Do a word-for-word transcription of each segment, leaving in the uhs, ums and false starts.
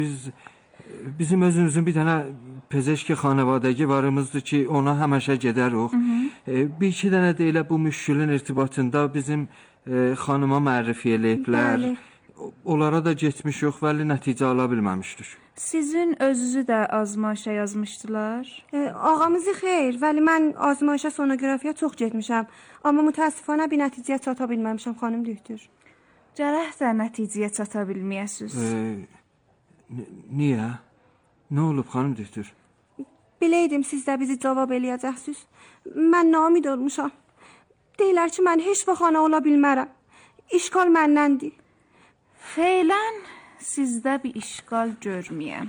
Biz bizim özümüzün bir dənə pezeşki xanavadəgi varımızdır ki, ona həmişə gedərik. E, bir iki dənə də elə bu müşkülün irtibatında bizim e, xanıma mərrifi eləyiblər. Bəli. Onlara da getmişik, vəli nəticə ala bilməmişdik. Sizin özünüzü də azmaşa yazmışdılar? E, ağamızı xeyr, vəli mən azmaşa sonografiya çox getmişəm. Amma mütəəssifانه bir nəticəyə çata bilməmişəm, xanım doktor. Cərəh də nəticəyə çata bilməyəsiz. E, niyə? Nə olub xanım doktor? Biləydim siz də bizi cavab eləyəcəksiniz. Mən namid olmuşam. Deyirlər ki, mən heç vaxt ana ola bilmərəm. İşgal məndəndir. Feylən sizdə bir işgal görməyəm.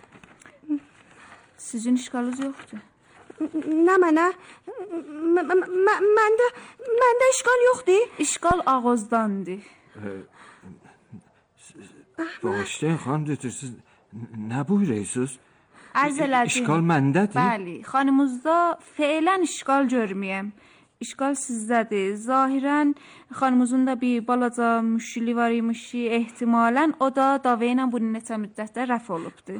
Sizin işgalınız yoxdur. Nə mənə? Məndə məndə işgal yoxdur. İşgal ağızdandır. Bağışlayın xanım doktor, siz nə buyuruyorsunuz? Ərz elədim. İşgal məndədir? Bəli, xanımızda feylən işgal görməyəm. İşgal sizdədir. Zahirən xanımızın da bir balaca müşkülü var imiş ki, ehtimalən o da dava ilə bu neçə müddətdə rəf olubdur.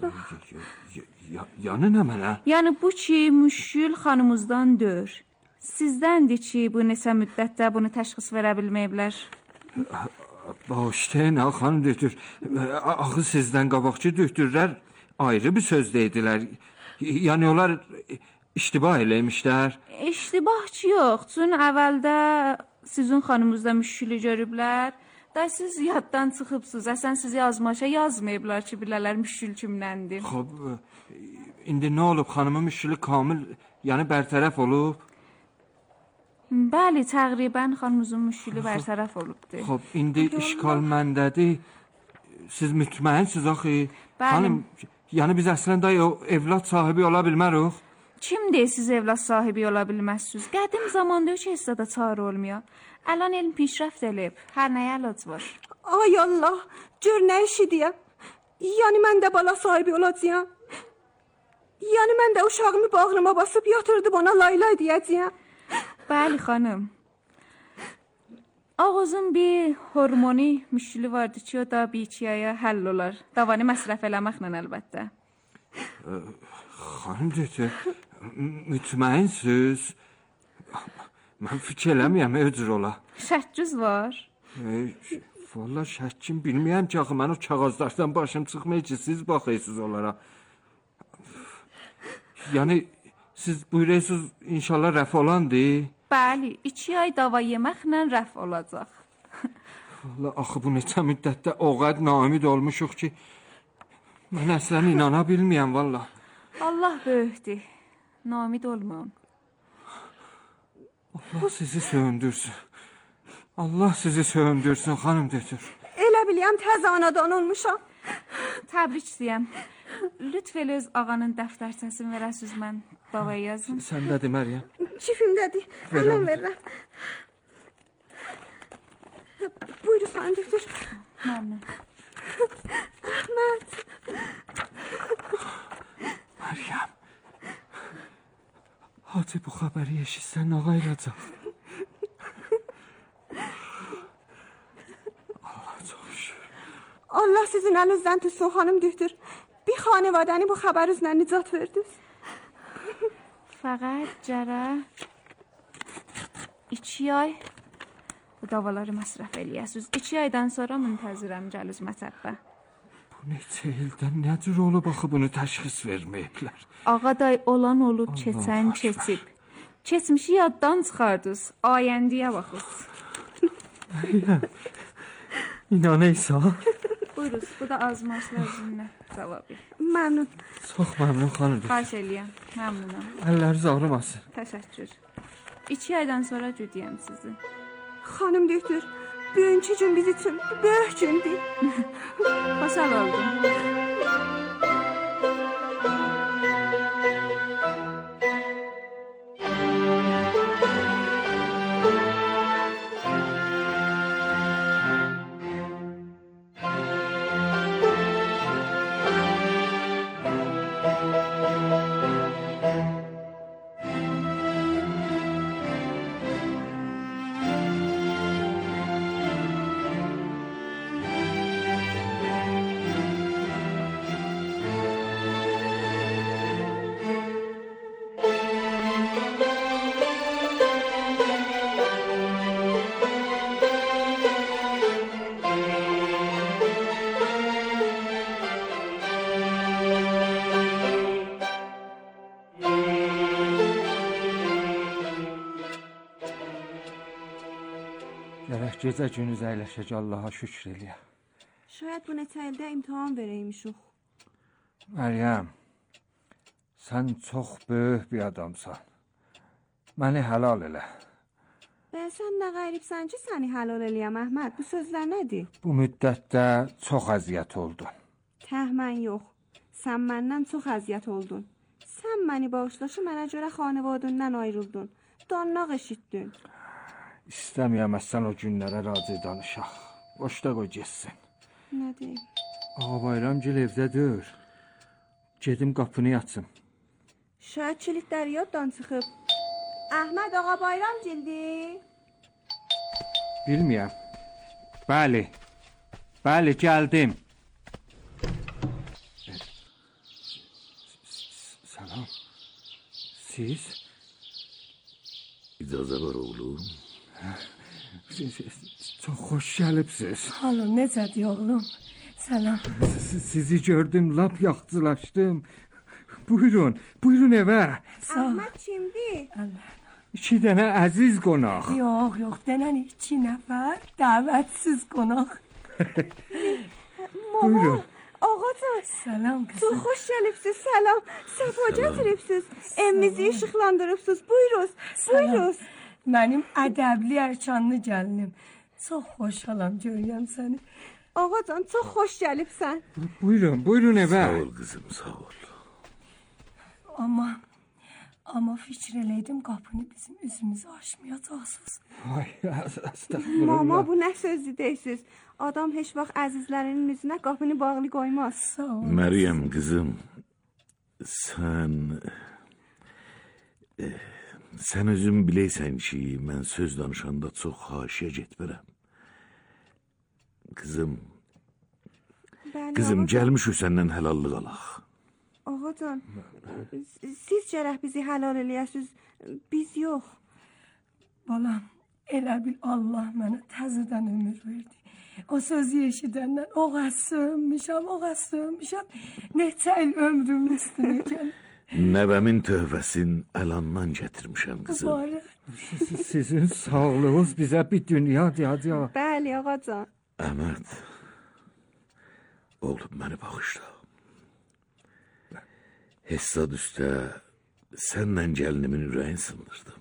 Yəni nə mənə? Yəni bu ki, müşkül xanımızdan deyil. Sizdəndir ki, bu neçə müddətdə bunu təşxis verə bilməyiblər. Bağışlayın ha xanım doktor. Axı sizdən qabaqçı doktorlar ayrı bir söz dedilər. Yəni onlar iştibah eləmişlər. İştibahçı yox. Çünki əvvəldə sizin xanımızda müşkülü görüblər. Da siz yaddan çıxıbsınız. Əsən sizi yazmaşa yazmayıblar ki, bilələr müşkül kimləndir. Xob, indi nə olub? Xanımın müşkülü kamil, yəni bərtərəf olub? Bəli, təqribən xanımızın müşkülü bərtərəf olubdur. Xob, indi işgal məndədir. Siz mütməinsiniz axı. Bəli. Xanım, yəni biz əslən də o evlad sahibi ola bilmərik. Kim deyir siz evlad sahibi ola bilməzsiniz? Qədim zamanda heç hissədə çarə olmuyor. Əlan elm pişrəft elib. Hər nəyə əlac var. Ay Allah, gör nə işi deyəm. Yəni mən də bala sahibi olacağam. Yəni mən də uşağımı bağrıma basıb yatırdım ona lay lay deyəcəyəm. Bəli xanım. Ağızın bir hormoni müşkülü vardı ki, o da bir iki aya həll olar. Davanı məsrəf eləməklə əlbəttə. Xanım doktor, mütməinsiniz? Mən fikir eləməyəm, öcür ola. Şəkkiz var. E, Valla şəkkim bilməyəm ki, axı mən o kağızlardan başım çıxmıyor ki, siz baxırsınız onlara. Yəni, siz buyuruyorsunuz, inşallah rəf olandır. Bəli, iki ay dava yeməklə rəf olacaq. Valla axı bu neçə müddətdə o qəd naümid olmuşuq ki, mən əslən inana bilməyəm valla. Allah böyükdür. Namid olmayın. Allah sizi söndürsün. Allah sizi söndürsün xanım doktor. Elə biləyəm təzə anadan olmuşam. Təbrik istəyəm. Lütf elə öz ağanın dəftərçəsini verəsiniz, mən davaya yazım. Səndədir Məryəm. Çifimdədir. Hemen verirəm. Buyurun xanım doktor. Məmnun. Əhməd. Məryəm. Hacı bu xəbəri eşitsən nə qayıracaq? Allah çox şükür. Allah sizin əlinizdən tutsun xanım doktor. Bir xanevadəni bu xəbər üzrə nicat verdiniz. Fəqət cərə iki ay bu davaları məsrəf eləyəsiniz. İki aydan sonra müntəzirəm gəliz mətəbbə. Bu neçə ildən nə cür olub axı bunu təşxis verməyiblər? Ağaday olan olub, keçən keçib. Keçmişi yaddan çıxardınız, ayəndiyə baxız. İnanıysa? Buyuruz, bu da azmaşlar üzrünə cavabı. Məmnun. Çox məmnun xanım. Xahiş eləyəm, məmnunam. Əlləriniz ağrımasın. Təşəkkür. İki aydan sonra güdəyəm sizi. Xanım doktor, bugünkü gün biz üçün böyük gündür. Xoşal oldum. Gecə günüz əyləşəcək, Allaha şükür eləyək. Şاید bu nətəldə imtahan verəymişik. Məryəm, sən çox böyük bir adamsan. Məni halal elə. Və sən nə qəribsən ki, səni halal eləyəm, Əhməd? Bu sözlər nədir? Bu müddətdə çox əziyyət oldun. Təhmən yox. Sən məndən çox əziyyət oldun. Sən məni bağışlaşı mənə görə xanevadından ayrıldın. Danlaq eşitdin. İstəməyəm sən o günlərə razı danışaq. Boşda qoy getsin. Nə deyim? Ağa Bayramgil evdədir. Gedim qapını yatsın. Şayad kilitlər yaddan çıxıb. Əhməd ağa Bayramgildir. Bilməyəm. Bəli. Bəli, gəldim. Salam. Siz? İcazə var oğlum. Siz çox xoş gəlibsiz. Halım necədir oğlum? Salam. Sizi gördüm, lap yaxçılaşdım. Buyurun, buyurun evə. Əhməd kimdir? İki dənə əziz qonaq. Yox, yox, denən iki nəfər dəvətsiz qonaq. Buyurun. Ağacan. Salam Çox qızım. xoş gəlibsiz, salam. Səfa gətiribsiz. Evimizi işıqlandırıbsız. Buyuruz, buyuruz. Mənim ədəbli ərkanlı gəlinim. Çox xoşalam görürəm səni. Ağacan, çox xoş gəlibsən. Buyurun, buyurun evə. Sağ ol kızım, sağ ol. Amma amma fikir eləydim qapını bizim üzümüzə açmayacaqsınız. Ay, əstəğfurullah. Mama, bu nə sözdür deyirsiz? Adam heç vaxt əzizlərinin üzünə qapını bağlı qoymaz. Sağ ol. Meryem kızım, sen e, sen özün bileysen ki, mən söz danışanda çox haşiyə getmirəm. Kızım, Bəli, kızım ağacan. gəlmişik səndən həlallıq alaq. Ağacan, siz gərək bizi halal eləyəsiniz, biz yox. Balam, elə bil Allah mənə təzədən ömür verdi. O sözü eşidəndən o qəs sövmüşəm, o qəs sövmüşəm. Neçə il ömrüm üstünə gəlib. Nəvəmin tövbəsin əlandan gətirmişəm kızım. Mübarək. Sizin sağlığınız bizə bir dünya diyacaq. Bəli, ağacan. Əhməd, oğlum məni bağışla. Hesad üstə sənlə gəlinimin ürəyin sındırdım.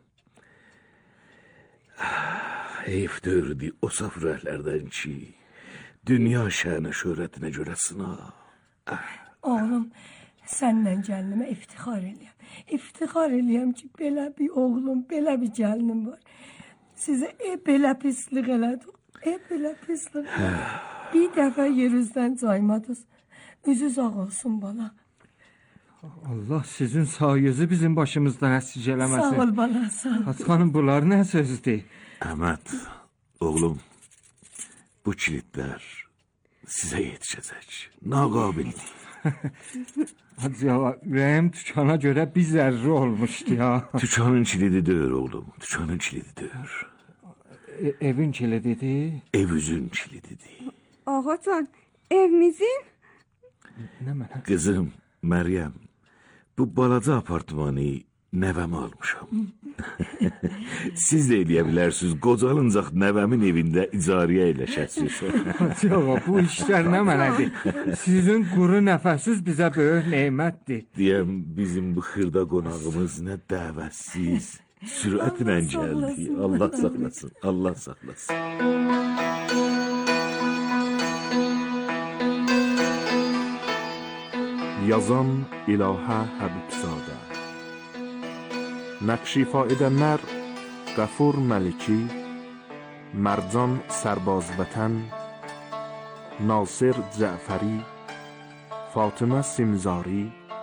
Heyf dördü o saf ürəklərdən ki, dünya şənə şöhrətinə görə sına. Oğlum, sənlə gəlinimə iftixar eləyəm. İftixar eləyəm ki, belə bir oğlum, belə bir gəlinim var. Sizə e, belə pislik elədim. E, belə pislik elədim. Bir dəfə yerüzdən caymadınız. Üzüz ağ olsun bala. Allah sizin sayınızı bizim başımızdan əsir eləməsin. Sağ ol bala, sağ ol. Hacı xanım, bunlar nə sözdür? Əhməd, oğlum, bu kilitlər sizə yetişəcək. Naqabildir. Hacı ağa, ürəyim tükana görə bir zərri olmuşdu ya. Tükanın kilidi deyir oğlum, tükanın kilidi deyir. E, evin kilididir. Ev üzün kilididir. Ağacan, evimizin? Nə mənə? Kızım, Meryem, bu balaca apartmanı nəvəmə almışam. Siz də eləyə bilərsiniz, qocalınacaq nəvəmin evində icariyə eləşəsiniz. Hacı ağa, bu işlər nə mənədir? Sizin quru nəfəsiz bizə böyük neymətdir. Deyəm, bizim bu xırda qonağımız nə dəvətsiz, sürətlə gəldi. Allah saxlasın, Allah saxlasın. Yazan İlahə Həbibzadə. Nəqşifa edənlər Qəfur Məliki, Mərcan Sərbazvətən, Nasir Cəfəri, Fatimə Simzari,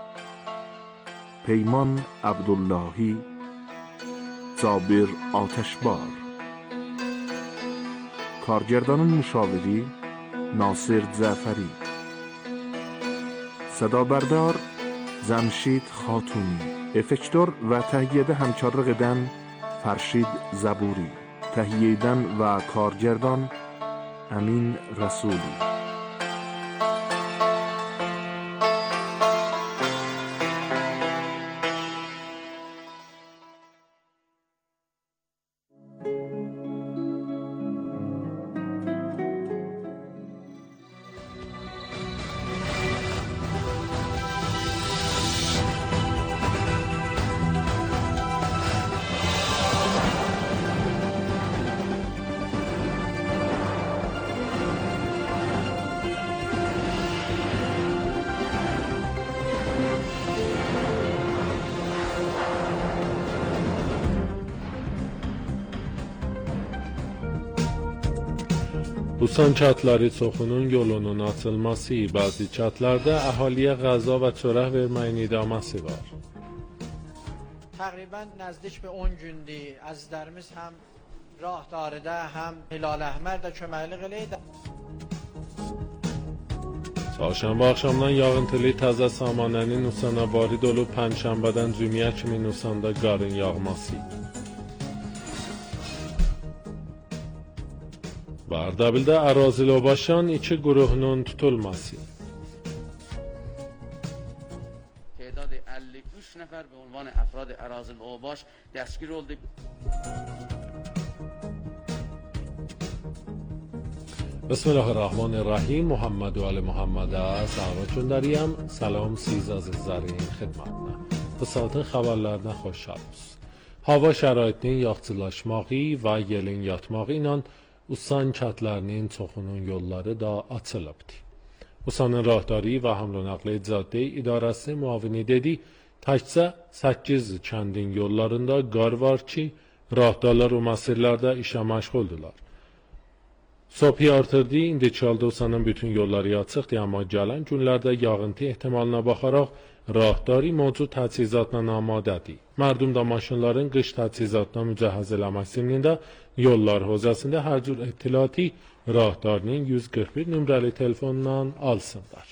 Peyman Abdullahi, Cabir Ateşbar. Kargerdanın müşaviri Nasir Cəfəri. Sədabərdar Cəmşid Xatuni. Effektör və təhiyyədə həmkarlıq edən Fərşid Zəburi. Təhiyyə edən və kargerdan Əmin Rəsuli. Usan çatları çoxunun yolunun açılması, bəzi çatlarda əhaliyə qəza və çörək verməyin idaməsi var. Təqribən nəzdik bir on gündür. Əzizlərimiz həm Rahdarıda, həm Hilal Əhmər də köməklik eləyir. Çarşamba axşamdan yağıntılı təzə samanənin Usana varid olub, pənşənbədən cümyə kimi Usanda qarın yağması. Ardabildə ərazilobaşan iki qruhunun tutulması. تعداد əlli üç nəfər به عنوان افراد ərazilobaş dəstgir oldu. Bismillahirrahmanirrahim. Muhammed و آل محمد سلام göndəriyəm. Salam siz əzizlərin xidmətinə. Bu saatin xəbərlərinə xoş gəldiniz. Hava şəraitinin yaxşılaşmağı və yelin yatmağı ilə Usan çatlarının çoxunun yolları da açılıbdır. Usanın Rahdari və Həml və Nəqliyyat Caddə İdarəsinin müavini dedi, təkcə səkkiz kəndin yollarında qar var ki, rahdarlar o məsirlərdə işə məşğuldurlar. Sopi artırdı, indiki halda Usanın bütün yolları açıqdır, amma gələn günlərdə yağıntı ehtimalına baxaraq Rahdari mövcud təchizatla amadədir. Mərdum da maşınların qış təchizatına mücəhəz eləmək simnində yollar hozasında hər cür ittilaati Rahdarinin yüz qırx bir nömrəli telefonundan alsınlar.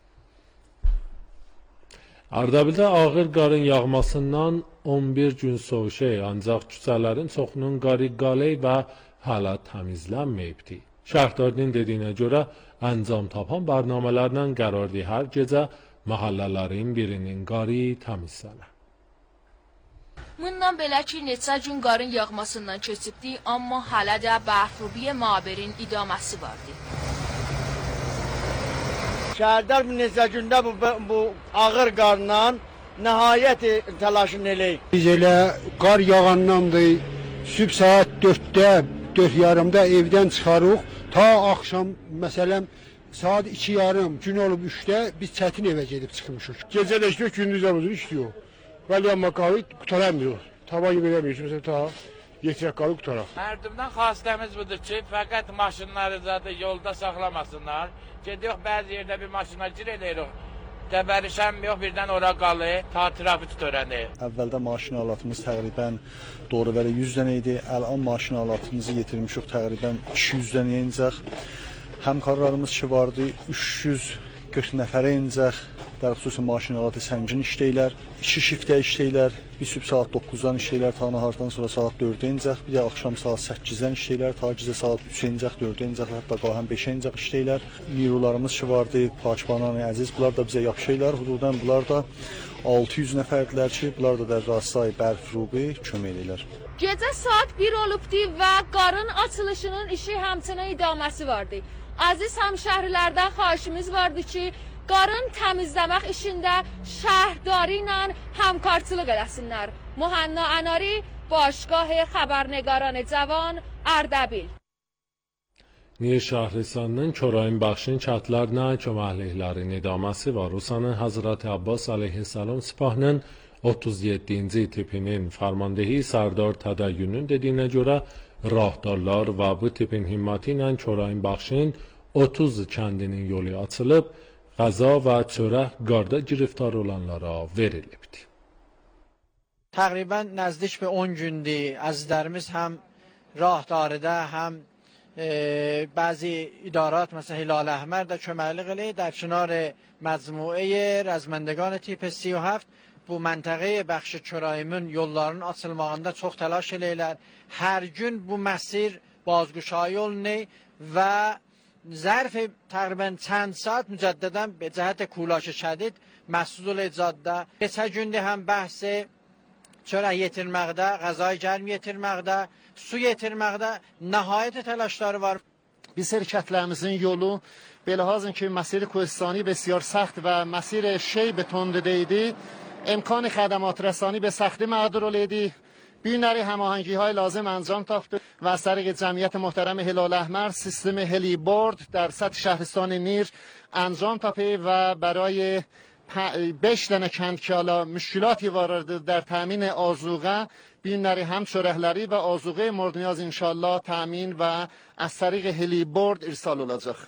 Ardabildə ağır qarın yağmasından on bir gün soğuşu, ancaq küçələrin çoxunun qarı qaley və hələ təmizlənməyibdir. Şəhərdarının dediyinə görə əncam tapan bərnamələrlə qərardır hər gecə mahallələrin birinin qarı təmizlənə. Bundan belə ki, neçə gün qarın yağmasından keçibdi, amma hələ də bərfrubiyə maberin idaməsi vardı. Şəhərdar bu neçə gündə bu, bu ağır qarla nəhayət təlaşını eləyik. Biz elə qar yağandandır, sübh saat dörddə, dörd yarımda evdən çıxarıq, ta axşam məsələn saat iki yarım, gün olub üçdə biz çətin evə gedib çıxmışıq. Gecə də işliyor, gündüz də işliyor. Vəli amma qalı qutaramıyor. Taban gibi eləməyir, məsələn ta yetirək qalı qutaraq. Mərdumdan xastəmiz budur ki, fəqət maşınları zaten yolda saxlamasınlar. Gedirik bəzi yerdə bir maşına gir eləyirik. Dəbərişəm yox, birdən ora qalı, ta trafik törəni. Əvvəldə maşın alatımız təqribən doğru bəli yüz dənə idi. Əlan maşın alatımızı yetirmişik təqribən iki yüz dənəyə incək. Həmkarlarımız ki vardı, üç yüz qırx nəfərə incək. Dər xüsusi maşın alatı səngin işləyirlər. İki şiftə işləyirlər. Bir sübh saat doqquzdan işləyirlər, ta nahardan sonra saat dördə incək. Bir də axşam saat səkkizdən işləyirlər, ta gecə saat üçə incək, dördə incək, hətta qalən beşə incək işləyirlər. Mirularımız ki vardı, Pakibanani, Əziz, bunlar da bizə yapışırlar. Hududan bunlar da altı yüz nəfərdirlər ki, bunlar da Dərrasay, Bərfrubi kömək edirlər. Gecə saat bir olubdu və qarın açılışının işi həmçinin idaməsi vardı. Əziz həmşəhrilərdən xahişimiz vardı ki, qarın təmizləmək işində şəhərdari ilə həmkarçılıq eləsinlər. Muhanna Anari, Başgah Xəbərnəgaran Cavan, Ardabil. Nir Şahristanının Körayın Baxşın çatlarına köməkliklərin idaməsi var. Usanın Hazreti Abbas aleyhisselam sipahının otuz yeddinci tipinin farmandehi Sərdar Tədəyyünün dediyinə görə rahdarlar və bu tipin himməti ilə Körayın Baxşın otuz kəndinin yolu açılıb, qəza və çörək qarda giriftar olanlara verilibdir. Təqribən nəzdik bir on gündür. Əzizlərimiz həm Rahdarıda, həm e, bəzi idarat, məsələn Hilal Əhmər də köməklik eləyir. در کنار مجموعه رزمندگان تیپ سی و هفت bu məntəqəyə bəxşi Körayımın yollarının açılmağında çox təlaş eləyirlər. Hər gün bu məsir bazguşayı olunur və zərf təqribən çənd saat mücəddədən be cəhət kulaşı şədid məsul icadda. Keçə gündə həm bəhsi çörək yetirməkdə, qəzai gərm yetirməkdə, su yetirməkdə nəhayət təlaşları var. Biz şirkətlərimizin yolu belahazın ki مسیر کوهستانی بسیار سخت و مسیر شی به تند دیدی امکان خدمات رسانی به سختی مقدور الیدی بینری هماهنگی های لازم انجام تافته و از طریق جمعیت محترم هلال احمر سیستم هلی بورد در سطح شهرستان نیر انجام تافته و برای beş tane kənd ki hala müşkilaتی vardı در تامین آذوقه günləri həm çörəkləri və azuqe mورد نیاز inşallah təmin və az طریق هلیبرد irsal olacaq.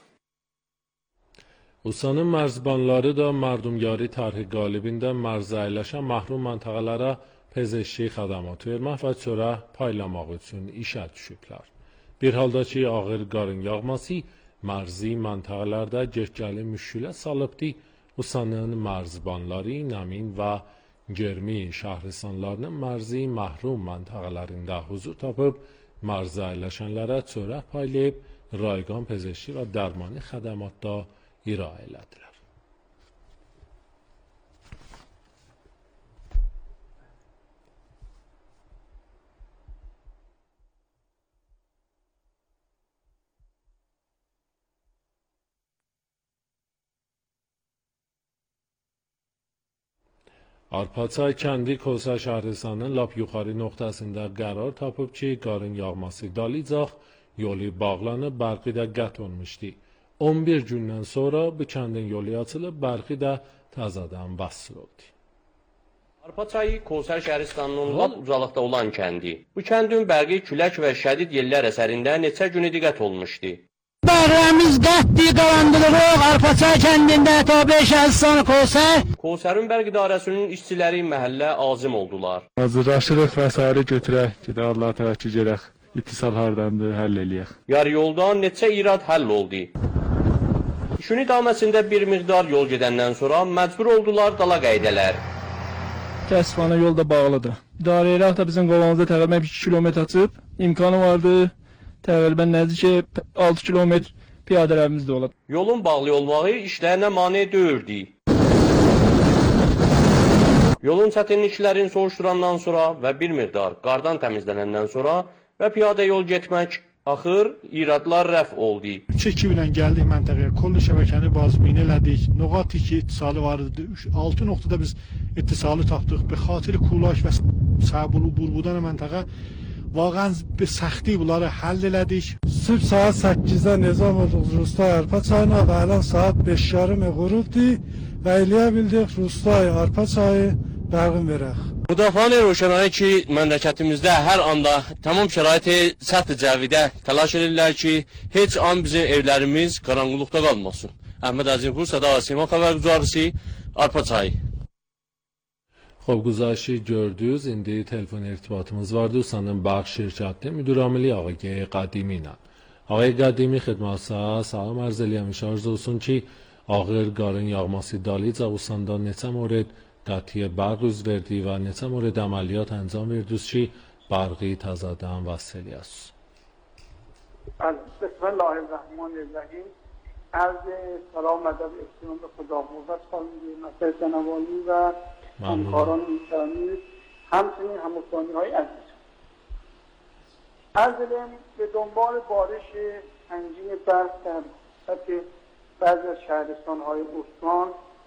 Usanın mərzbanları da mərdumyari tarixi qalibində mərzə əyləşən məhrum məntəqələrə pezeşki xədamat vermək və çörək paylamaq üçün işə düşüblər. Bir halda ki, ağır qarın yağması mərzi məntəqələrdə gecəli müşkülə salıbdı, Usanın mərzbanları Nəmin və Germi şəhristanlarının mərzi məhrum məntəqələrində huzur tapıb, mərzə əyləşənlərə çörək paylayıb, rayqan pezeşki və dərmani xədamatda icra elədilər. Arpaçay kəndi Kosa şəhristanının lap yuxarı nöqtəsində qərar tapıb ki, qarın yağması dalıcaq, yolu bağlanıb, bərqi də qət olmuşdu. on bir gündən sonra bu kəndin yolu açılıb, bərqi də təzədən vəsl oldu. Arpaçay Kosa şəhristanının lap ucalıqda olan kəndi. Bu kəndin bərqi külək və şədid yellər əsərində neçə günü qət olmuşdu. Bərəmiz qətdi qalandırırıq Arpaçay kəndində tabi şəhristan Kosa. Kosarın bərq idarəsinin işçiləri məhəllə azim oldular. Hazırlaşırıq vəsairi götürək, gedə Allah təvəkkül edək. İttisal hardandır, həll eləyək. Yarı yoldan neçə irad həll oldu. İşin idaməsində bir miqdar yol gedəndən sonra məcbur oldular dala qaydələr. Təsfana yol da bağlıdır. İdarə elək də bizim qovamızda təqribən iki kilometr açıb, imkanı vardı. Təqribən nəzdik altı kilometr piyadələrimiz də olub. Yolun bağlı olmağı işlərinə mane deyirdi. Yolun çətinliklərini soruşdurandan sonra və bir miqdar qardan təmizlənəndən sonra və piyada yol getmək axır iradlar rəf oldu. üç ekib ilə gəldik məntəqəyə, kollu şəbəkəni bazmin elədik. Noqat iki ittisalı var idi. altı nöqtədə biz ittisalı tapdıq. Be xatir kulak və səbulu burbudan məntəqə واقعا به سختی bunları حل elədik. Sübh saat səkkizdə nizam olduq Rustay Arpaçayına və الان saat beş yarım غروبdir və eləyə bildik Rustay Arpaçayı bərqin verək. Müdafiə roşanları ki, məmləkətimizdə hər anda tamam şəraiti səthi cəvidə təlaş edirlər ki, heç an bizim evlərimiz qaranqılıqda qalmasın. Əhməd Əzimqulu, Səda Sima xəbərgüzarısı, Arpaçay. خب گزارشی gördünüz, indi telefon irtibatımız vardı. Usanın Bağ şirkəti müdür amili ağay Qədimi ilə. Ağay Qədimi xidmətsə salam arz eləyəmiş arz olsun ki, ağır qarın yağması dalıca Usanda neçə mورد قطعی برق üz verdi və neçə mورد əməliyyat əncam verdiniz ki, برقی təzədən vəsl است. بسم الله الرحمن الرحیم. عرض سلام ادب احترام به خدا قوت خواهیم مسئله جنوالی و همکاران ایرانی همچنین هموطنی های عزیز. عرض دارم به دنبال بارش سنگین برف در سطح بعضی از شهرستان های استان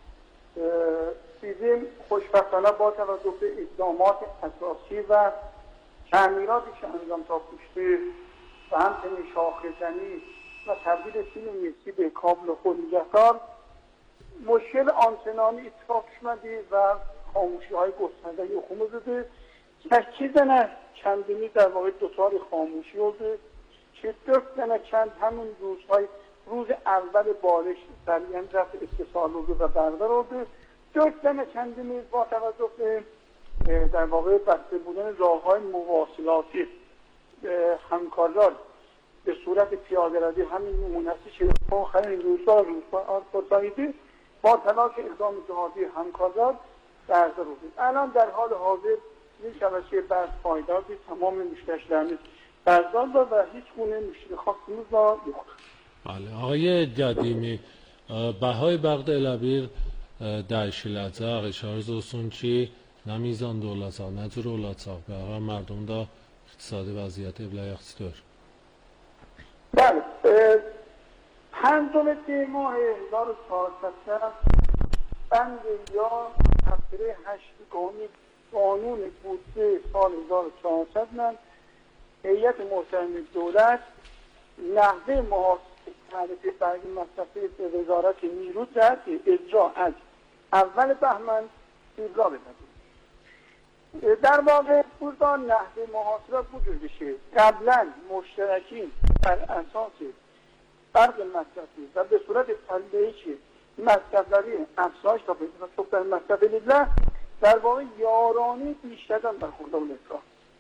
دیدیم خوشبختانه با توجه به اقدامات اساسی و تعمیراتی که انجام تا پشته و همچنین شاخه‌زنی و تبدیل تیم مسی به کابل خود نگهدار مشکل آنچنانی اتفاق شده و خاموشی های گسترده یخومه زده که زنه چندمی در واقع دوتار خاموشی oldu که دو زنه چند همون روزهای روز اول بارش سریعا رفت اتصال oldu و برقرار oldu. dört زنه چندمی با توجه به در واقع بسته بودن راههای مواصلاتی همکاران به صورت پیاده روی همین نمونه‌ای که آخرین روزها روزها آرپاچایی‌دی با تلاش اقدام جهادی همکاران برقرار بود. الان در حال حاضر این شبکه برق پایدار تمام مشتریانمız برقرار و هیچ گونه مشکل خاصی را yok. بله آقای قدیمی بهای برق elə bir dəyişiləcək işarə olsun ki, nə mizanda olacaq, nə cür olacaq və mərdum da iqtisadi vəziyyət evləyəxçidir. بله پنجم دی ماه هزار و چهارصد بند یا تفسیر هشت قانون بودجه سال هزار و چهارصد من هیئت محترم دولت نحوه محاسبه تعرفه برق مصرفی به وزارت نیرو جهت اجرا از اول بهمن ابلاغ داد. در واقع burada نحوه محاسبه وجود بشه. قبلا مشترکین بر اساس فرق مصرفی و به صورت پله‌ای که مصرف‌داری افزایش تا پیدا شد در مصرف لیدر در واقع یارانی بیشتر برخورده olursa.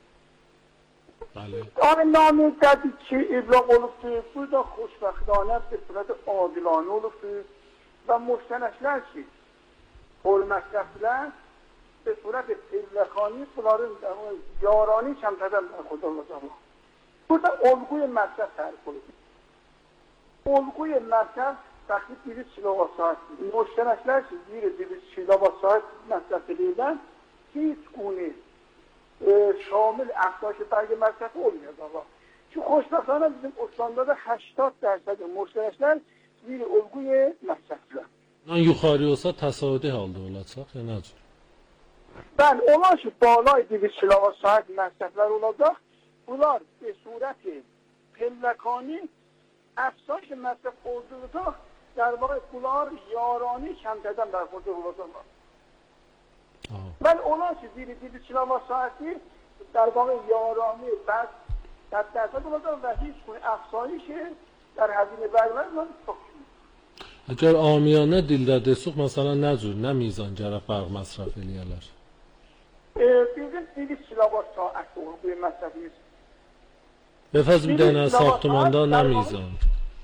آن نامی کردی که ابلاغ olubdur, burada xoşbəxtانه به صورت عادلانه olubdur و مشترکler ki پول مصرفler به صورت پلخانی bunların yarani kemteden برخورده olacaq. Burada olguy مصرف تعریف olubdur. Olguy مصرف تقریب دویست kilowatt saat. مشترکler ki دویست kilowatt saat مصرف edirlər hiç gune e, şamil افزایش برگ مصرف olmuyor baba. Çünkü xoşbəxtانه bizim استاندارda هشتاد درصد مشترکler bir olguy مصرفlər. Bundan yuxarı olsa təsadüfi halda olacaq, ya nə cür? Bəli, onlar ki balay دویست kilowatt saat مصرفlər olacaq. Bunlar به صورت پلکانی افزایش مصرف olduğunda در واقع bunlar yarani kemteden برخورده olacaqlar. ولی onlar ki دویست kilowatt saati در واقع yarani بس صد درصد olacaq و هیچ گونه افزایشی در هزینه برنامه çox Əgər amiyana dildə desək, məsələn, nə cür, nə mizan gərək fərq məsrəf eləyərlər? Bizim دویست kilowatt saat olguy məsrəfimiz. Bəfəz bir dənə saxtamanda nə mizan?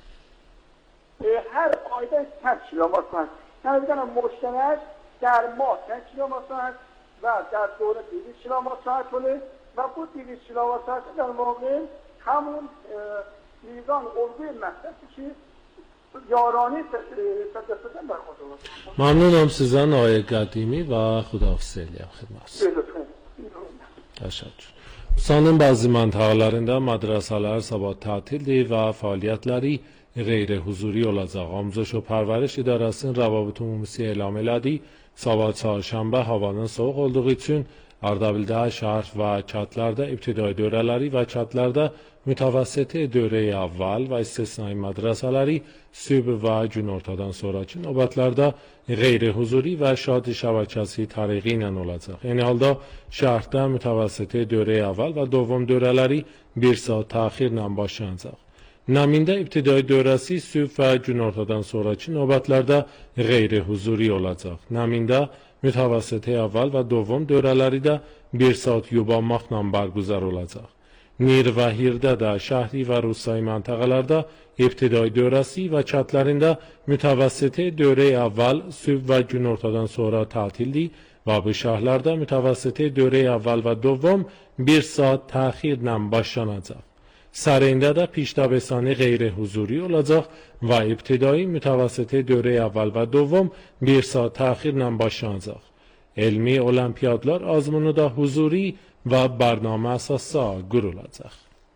Hər ayda صد kilowatt saat. Yəni bir dənə müştərək در ماه صد kilowatt saat və در دوره دویست kilowatt saat olur və bu دویست kilowatt saat در واقع همون میزان الگوی مصرفی که یارانی صدستن برخورده بود. ممنونم sizdən Ayə Qədimi və xudahafizə eləyəm xidmətiniz. Təşəkkür. Rusiyanın bəzi məntəqələrində mədrəsələr sabah tətildir və fəaliyyətləri qeyri-huzuri olacaq. Amuzaj və Pərvəriş İdarəsinin Rəvabit Ümumisi elan elədi. Sabah çarşənbə havanın soğuq olduğu üçün Ardabildə şəhər və kəndlərdə ibtidai dövrələri və kəndlərdə mütəvəssiti dövrəyə əvvəl və istisnai mədrəsələri sübh və günortadan sonraki növbətlərdə qeyri-huzuri və şadi şəbəkəsi tariqi ilə olacaq. Eyni halda şəhərdə mütəvəssiti dövrəyə əvvəl və dovam dövrələri bir saat təxirlə başlanacaq. Nəmində ibtidai dövrəsi sübh və günortadan sonraki növbətlərdə qeyri-huzuri olacaq. Nəmində mütəvəssiti əvvəl və dovam dövrələri də bir saat yubanmaqla bərgüzar olacaq. Nir və Hirdə də şəhri və Rusiyai məntəqələrdə ibtidai dövrəsi və kəndlərində mütəvəssiti dövrəyə əvvəl sübh və günortadan sonra tətildir və bu şəhərlərdə mütəvəssiti dövrəyə əvvəl və dovam bir saat təxirlə başlanacaq. Sarayında da piştabesani qeyri-huzuri olacaq və ibtidai mütəvəssiti dövrəyə əvvəl və dovam bir saat təxirlə başlanacaq. Elmi olimpiyatlar azmunu da huzuri və برنامه əsasda qurulacaq.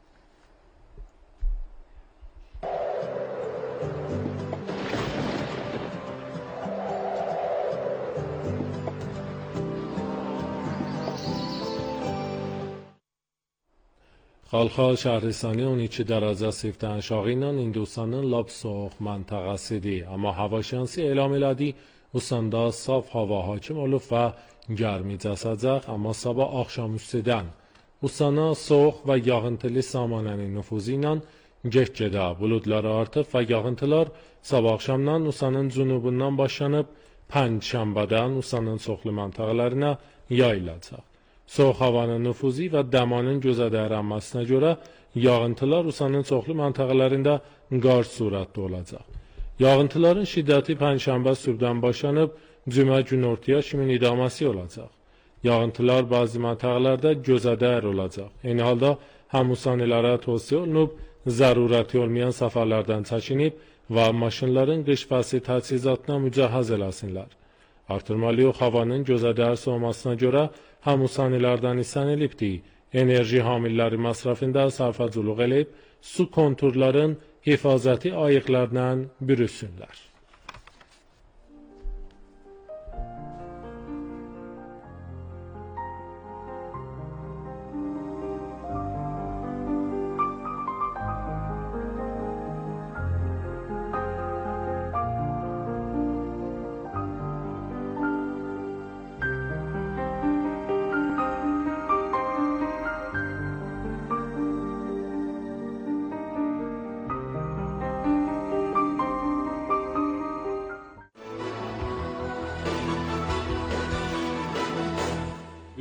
Xalqa Şəhristanı on iki dərəcə sifdən aşağı ilə Hindistanın lap soğuq məntəqəsidir. Amma hava şansı elan elədi. Usanda saf hava hakim olub və gərmicəsəcək, amma sabah axşamüstüdən Usana soğuq və yağıntılı samanənin nüfuzu ilə get-gedə buludlar artıb və yağıntılar sabah axşamdan Usanın cənubundan başlanıb Pəncşənbədən Usanın çoxlu məntəqələrinə yayılacaq. Soğuq havanın nüfuzu və dəmanın gözə dəyərlənməsinə görə yağıntılar Usanın çoxlu məntəqələrində qar surətdə olacaq. Yağıntıların şiddəti Pəncşənbə sübhdən başlanıb Cümə günortaya kimi idaməsi olacaq. Yağıntılar bəzi məntəqələrdə gözə dəyər olacaq. Eyni halda həmüsanilərə tövsiyə olunub, zərurəti olmayan səfərlərdən çəkinib və maşınların qış fəsli təchizatına mücəhəz eləsinlər. Artırmalı yox havanın gözə dəyər soğumasına görə həmüsanilərdən istənilibdir. Enerji hamilləri məsrəfində sərfəculuq eləyib, su konturların hifazəti ayıqlarla bürüsünlər.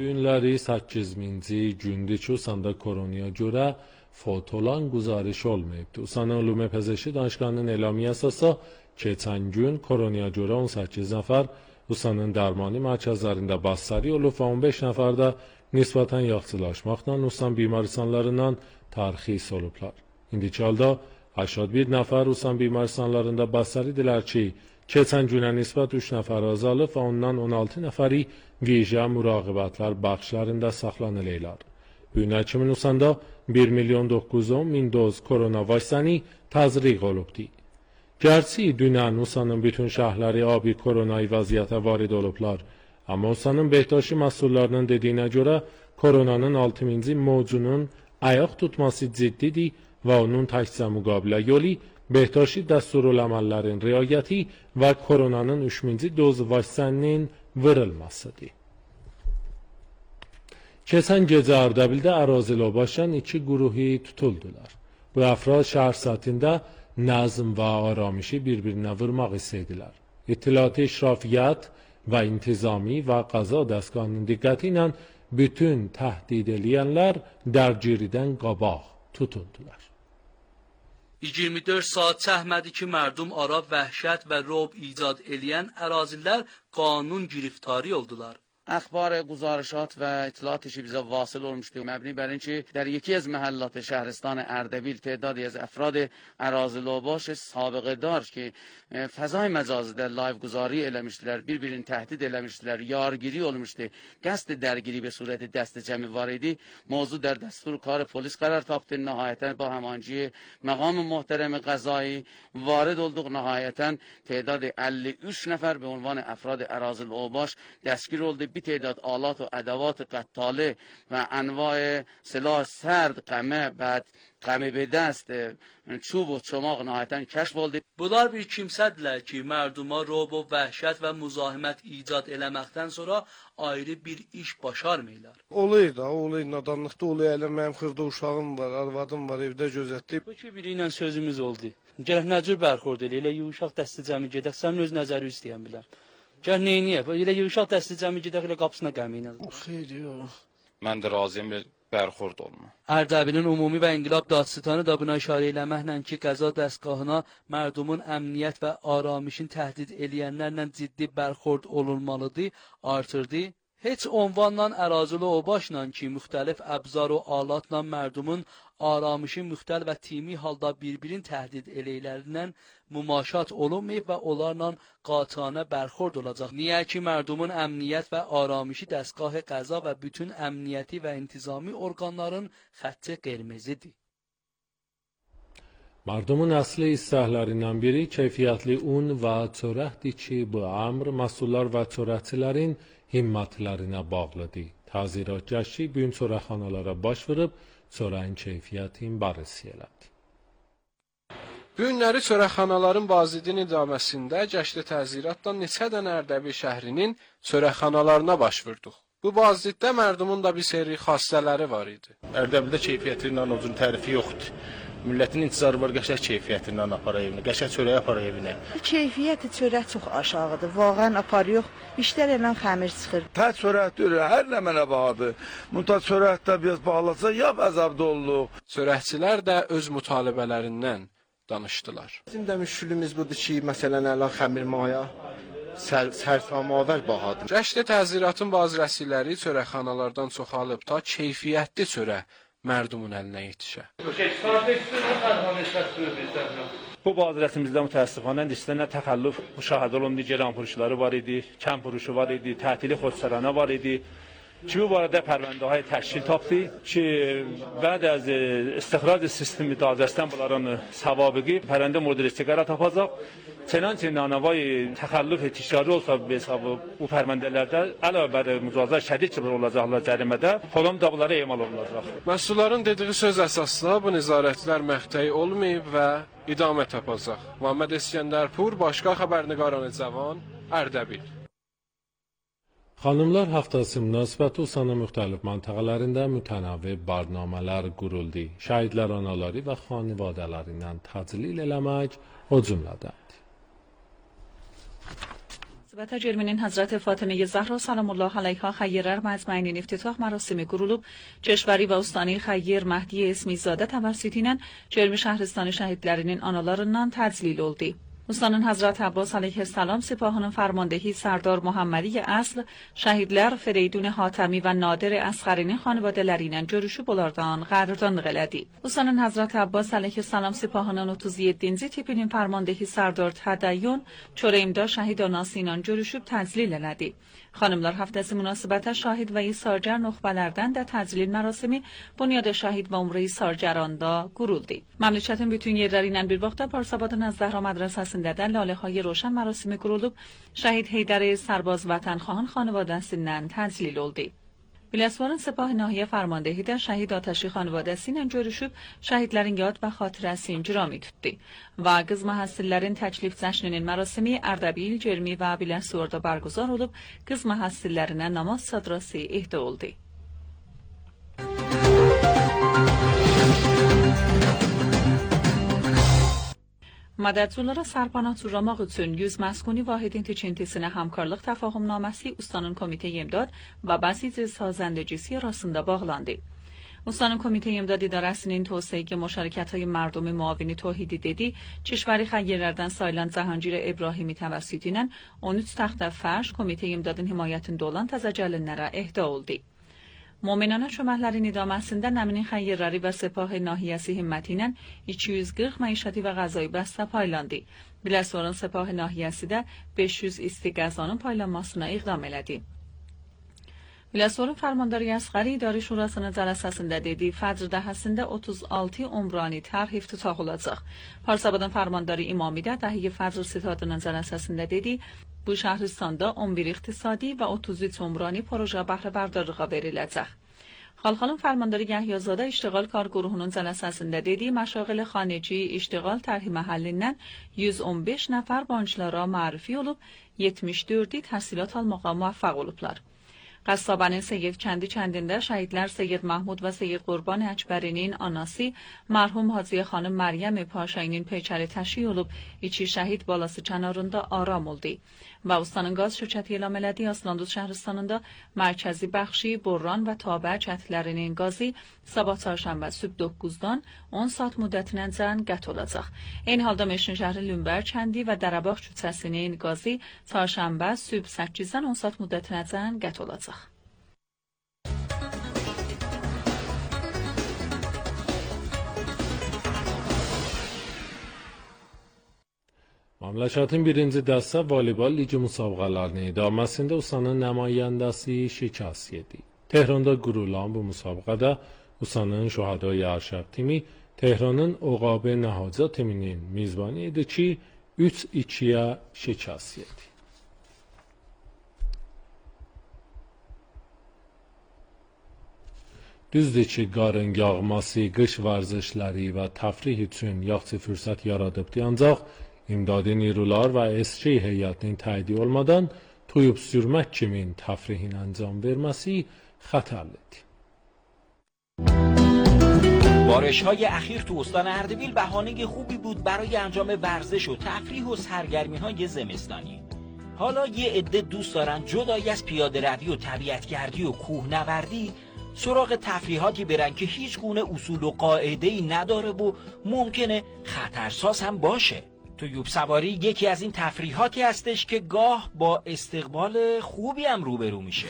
Bu günləri səkkiz minci gündür ki, Usanda koronaya görə fot olan guzarış olmayıbdı. Usana Ulume Pezeşki Danışkanlığının elamı əsasda keçən gün koronaya görə on səkkiz nəfər Usanın dərmani mərkəzlərində bastari olub və on beş nəfər də nisbətən yaxşılaşmaqla Usan bimarstanlarından tarxis olublar. İndiki halda səksən bir nəfər Usan bimarstanlarında bastaridirlər ki, keçən günə nisbət üç nəfər azalıb və ondan on altı nəfəri vicə müraqibətlər baxışlarında saxlanılırlar. Bu gün həkimin Usanda bir milyon doqquz yüz on min doz korona vaksini təzriq olubdur. Gerçi dünən Usanın bütün şəhərləri abi koronayı vəziyyətə varid olublar. Amma Usanın Behdaşi məsullarının dediyinə görə koronanın altı minci mövcunun ayaq tutması ciddidir və onun təkcə müqabilə yolu Behdaşi dəsturuləməllərin riayəti və koronanın üç minci doz vaksininin verilməsidir. Keçən gecə Ərdəbildə ərazili başlayan iki qruhi tutuldular. Bu əfrad şəhər səthində nəzm və aramışı bir-birinə vurmaq istədilər. İttilaat-ı İşrafiyyat və İntizami və Qəza dəstgahının diqqəti ilə bütün təhdid eləyənlər dərgiridən qabaq tutuldular. iyirmi dörd saat çəkmədi ki, mərdum ara vəhşət və rob icad eləyən ərazilər qanun giriftari oldular. اخبار گزارشات و اطلاعاتش بیزا واصل olmuştu. مبنی بر اینکه در یکی از محلات شهرستان اردبیل تعدادی از افراد اراذلوباش سابقه دار که فضای مجازی در لایو گذاری eləmişdilər, bir-birini təhdid eləmişdilər, yargiri olmuşdu. Qəsd dərgiri به صورت دست جمعی واردی موضوع در دستور کار پلیس قرار تاپdı. نهایتا با هماهنگی مقام محترم قضایی وارد olduq. نهایتا تعداد elli üç نفر به عنوان افراد اراذلوباش دستگیر oldu. Bir تعداد آلات و ادوات قتاله و انواع سلاح سرد، قمه، بعد قمه به دست، çub و çomaq nəhayətən kəşf oldu. Bunlar bir kimsədirlər ki, mərduma rob و vəhşət və müzahimət icad eləməkdən sonra ayrı bir iş başarmırlar. Olur da, olur, nadanlıqda olur. Elə mənim xırda uşağım var, arvadım var, evdə gözətləyib. Bu ki, biri ilə sözümüz oldu. Gələk nə cür bərxord elə, elə yuşaq dəsti cəmi gedək, sənin öz nəzəri istəyən bilər. Gəl neyniyək? Elə yığışaq dəsti cəmi gedək, elə qapısına qəmin əzdir. Xeyr, yox. Mən də razıyım, bərxord olma. Ərdəbilin Ümumi və İnqilab Dağıstanı da buna işarə eləməklə ki, qəza dəstgahına mərdumun əmniyyət və aramışın təhdid eləyənlərlə ciddi bərxord olunmalıdır, artırdı. Heç onvanla ərazili o başla ki, müxtəlif əbzar o alatla mərdumun aramışı müxtəl və timi halda bir-birin təhdid eləylərindən mümaşat olunmayıb və onlarla qatana bərxord olacaq. Niyə ki, mərdumun əmniyyət və aramışı dəstgah qəza və bütün əmniyyəti və intizami orqanların xətti qırmızıdır. Mərdumun əsli istəklərindən biri keyfiyyətli un və çörəkdir ki, bu əmr məsullar və çörəkçilərin himmətlərinə bağlıdır. Təzirat gəşi bu gün çörəkxanalara baş verib, çörəyin keyfiyyətini barisi elədi. Bu günləri çörəkxanaların vazidin idaməsində gəşli təziratdan neçə dənə Ərdəbil şəhrinin çörəkxanalarına baş vurduq. Bu vaziddə mərdumun da bir seri xassələri var idi. Ərdəbildə keyfiyyətlindən uzun tərifi yoxdur. Millətin intizarı var, qəşəng keyfiyyətindən apara evinə, qəşəng çörək apara evinə. Keyfiyyəti çörək çox aşağıdır, vağən apar yox, işlər elən xəmir çıxır. Tə çörəkdir, hər nə mənə bağlıdır. Müntə çörəkdə biraz bağlasa, ya əzabda olduq. Çörəkçilər də öz mütalibələrindən danışdılar. Bizim də müşkülümüz budur ki, məsələn, əla xəmir maya, sərsamavər bahadır. Gəşli təziratın bazı rəsilləri çörəkxanalardan çoxalıb ta keyfiyyətli çörək mərdumun əlinə yetişə. Bu bazirətimizdə mütəəssifانه istənilən təxəllüf müşahidə olundu, geran furuşları var idi, kəm furuşu var idi, tətili xodsaranə var idi. Ki bu barədə pərvəndəhay təşkil tapdı ki, bəd az istixrac sistemi dazəstən bunların səvabiqi pərəndə murad istiqara tapacaq. Çənançə nanavay təxəllüf ticari olsa bu hesabı bu pərvəndələrdə əlavə bər mücazat şədid olacaqlar cərimədə, falan da bunlara emal olunacaq. Məsulların dediyi söz əsasında bu nəzarətlər məxtəyi olmayıb və idamə tapacaq. Muhammed İskəndərpur, başqa xəbərnigaran Cavan, Ərdəbil. Xanımlar Haftası münasibəti Usanın müxtəlif məntəqələrində mütənavvi barnamələr quruldu. Şəhidlər anaları və xanivadələrindən təclil eləmək o cümlədəndir. مناسبت جرمینین حضرت فاطمه زهرا سلام الله علیها خیره مزمعینین افتتاح مراسم گرولوب Çeşvari ve Ustani Xayyir Mehdi İsmizadə təvəssütüylə Cermi şəhristanı şəhidlərinin analarından təclil oldu. Ustanın Hazret Abbas aleyhisselam Sepahının فرماندهی سردار محمدی اصل şəhidlər Fereydun Hatəmi və Nadir Əsğərinin xanivadələrindən görüşüb onlardan qədirdanlıq elədi. Ustanın Hazret Abbas aleyhisselam Sepahının otuz yeddinci tipinin فرماندهی سردار Tədəyyün Çöreymdə şəhid anası ilə görüşüb təclil elədi. Xanımlar həftəsi münasibətə şahid və isargər nöxbələrdən də təclil mərasimi Bunyad şəhid və umre isargəranda quruldu. Məmləkətin bütün yerləri ilə bir vaxtda Parsabad Nəzdəhra mədrəsəsində də laləxay roşan mərasimi qurulub, şəhid Heydər Sərbaz vətənxahan xanivadəsindən təclil oldu. Biləsuvarın Sepah Nahiyə Fərmandehi də şəhid Atəşi xanivadəsi ilə görüşüb, şəhidlərin yad və xatirəsi incirami tutdu. Və qız məhəssillərin təklif cəşninin mərasimi Ərdəbil, Cermi və Biləsuvarda bərgüzar olub, qız məhəssillərinə namaz sadrası ehdə oldu. Mədədçulara sərpana çurlamaq üçün yüz məskuni vahidin tiçintisinə həmkarlıq təfahümnaməsi Ustanın Komitə İmdad və bəzi sazəndəcisi arasında bağlandı. Ustanın Komitə İmdad İdarəsinin توسعه مشارکت‌های مردم معاون توحیدی dedi, Çeşvari xəyyirlərdən sayılan Cahangir İbrahimi təvəssütü on üç taxta fərş Komitə İmdadın himayətində olan təzə gəlinlərə ehdə oldu. Mominanə çöməklərin idaməsində Nəminin xəyyirləri və Sepah Nahiyəsi himməti ilə iki yüz qırx məişəti və qəzai bəstə paylandı. Biləsuvarın Sepah Nahiyəsi də beş yüz isti qəzanın paylanmasına iqdam elədi. Biləsuvarın Fərmandarı Əsğəri İdarə Şurasının cəlsəsində dedi, Fəcr dəhəsində otuz altı umrani tərh iftitah olacaq. Parsabadın Fərmandarı İmami də Dəhiyyə Fəcr sitadının cəlsəsində dedi, bu şəhristanda on bir iqtisadi və otuz üç umrani proje bəhrəbərdarlığa veriləcək. Xalxalın Fərmandarı Yəhyazadə İştiğal Kar Quruhunun cəlsəsində dedi, məşağil xaneci İştiğal tərhi məhəllindən yüz on beş nəfər bancılara ma'rifi olub, yetmiş dördü təhsilat almağa müvəffəq olublar. Qəssabənin Seyyid kəndi kəndində şəhidlər Seyyid Mahmud və Seyyid Qurban Əkbərinin anası mərhum Hacıyə xanım Məryəm Paşayinin peçəli təşih olub, iki şəhid balası kənarında aram oldu. Və ustanın qaz şirkəti elan elədiyi Aslanduz şəhristanında mərkəzi bəxşi, Borran və Tabə kəndlərinin qazı sabah çarşənbə sübh doqquzdan on saat müddətinəcən qət olacaq. Eyni halda Meşin şəhri Lümbər kəndi və Dərəbax küçəsinin qazı çarşənbə sübh səkkizdən on saat müddətinəcən qət olacaq. Məmləkətin birinci dəstə voleybol ligi müsabiqələrinin idaməsində Usanın nümayəndəsi şikəst yedi. Tehran'da qurulan bu müsabiqədə Usanın Şuhadai Arşəv timi Tehran'ın Oqabə Nəhaca timinin mizbani idi ki, üç ikiyə şikəst yedi. Düzdür ki, qarın yağması, qış vərzişləri və təfrih üçün yaxşı fürsət yaradıbdı, ancaq İmdadi Nirular və S K heyətinin təyidi olmadan tuyub sürmək kimin təfrihin انجام verməsi xətərlidir. بارش‌های اخیر تو استان اردبیل بهانه خوبی بود برای انجام ورزش و تفریح و سرگرمی‌های زمستانی. حالا یه عده دوست دارن جدای از پیاده‌روی و طبیعت‌گردی و کوهنوردی سراغ تفریحاتی برن که هیچ گونه اصول و قاعده‌ای نداره و ممکنه خطرساز هم باشه. تویوب سواری یکی از این تفریحاتی هستش که گاه با استقبال خوبی هم روبرو میشه.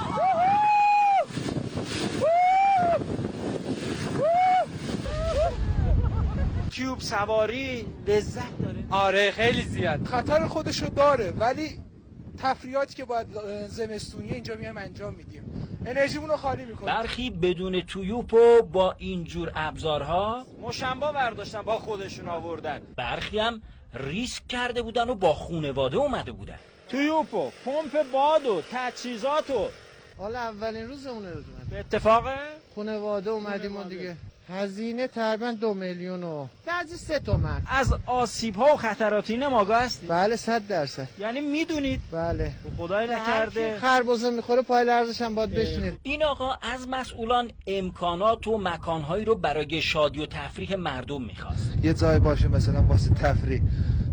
تیوب سواری لذت داره. آره خیلی زیاد. خطر خودشو داره ولی تفریحاتی که باید زمستونی اینجا میایم انجام میدیم. انرژیمون رو خالی میکنیم. برخی بدون تویوب و با اینجور ابزارها مشنبا برداشتن با خودشون آوردن. برخی هم ریسک کرده بودن و با خونواده اومده بودن. تویوب و پمپ باد و تجهیزات و حالا اولین روزمونه رو به اتفاق خونواده اومدیم و دیگه هزینه تقریبا دو میلیون و بعضی سه تومن. از آسیب ها و خطرات این ما آگاه هستید؟ بله صد درصد. یعنی میدونید؟ بله. خدای نکرده خربزه میخوره پای لرزش هم باید بشینید. این آقا از مسئولان امکانات و مکانهایی رو برای شادی و تفریح مردم میخواست. یه جای باشه مثلا واسه تفریح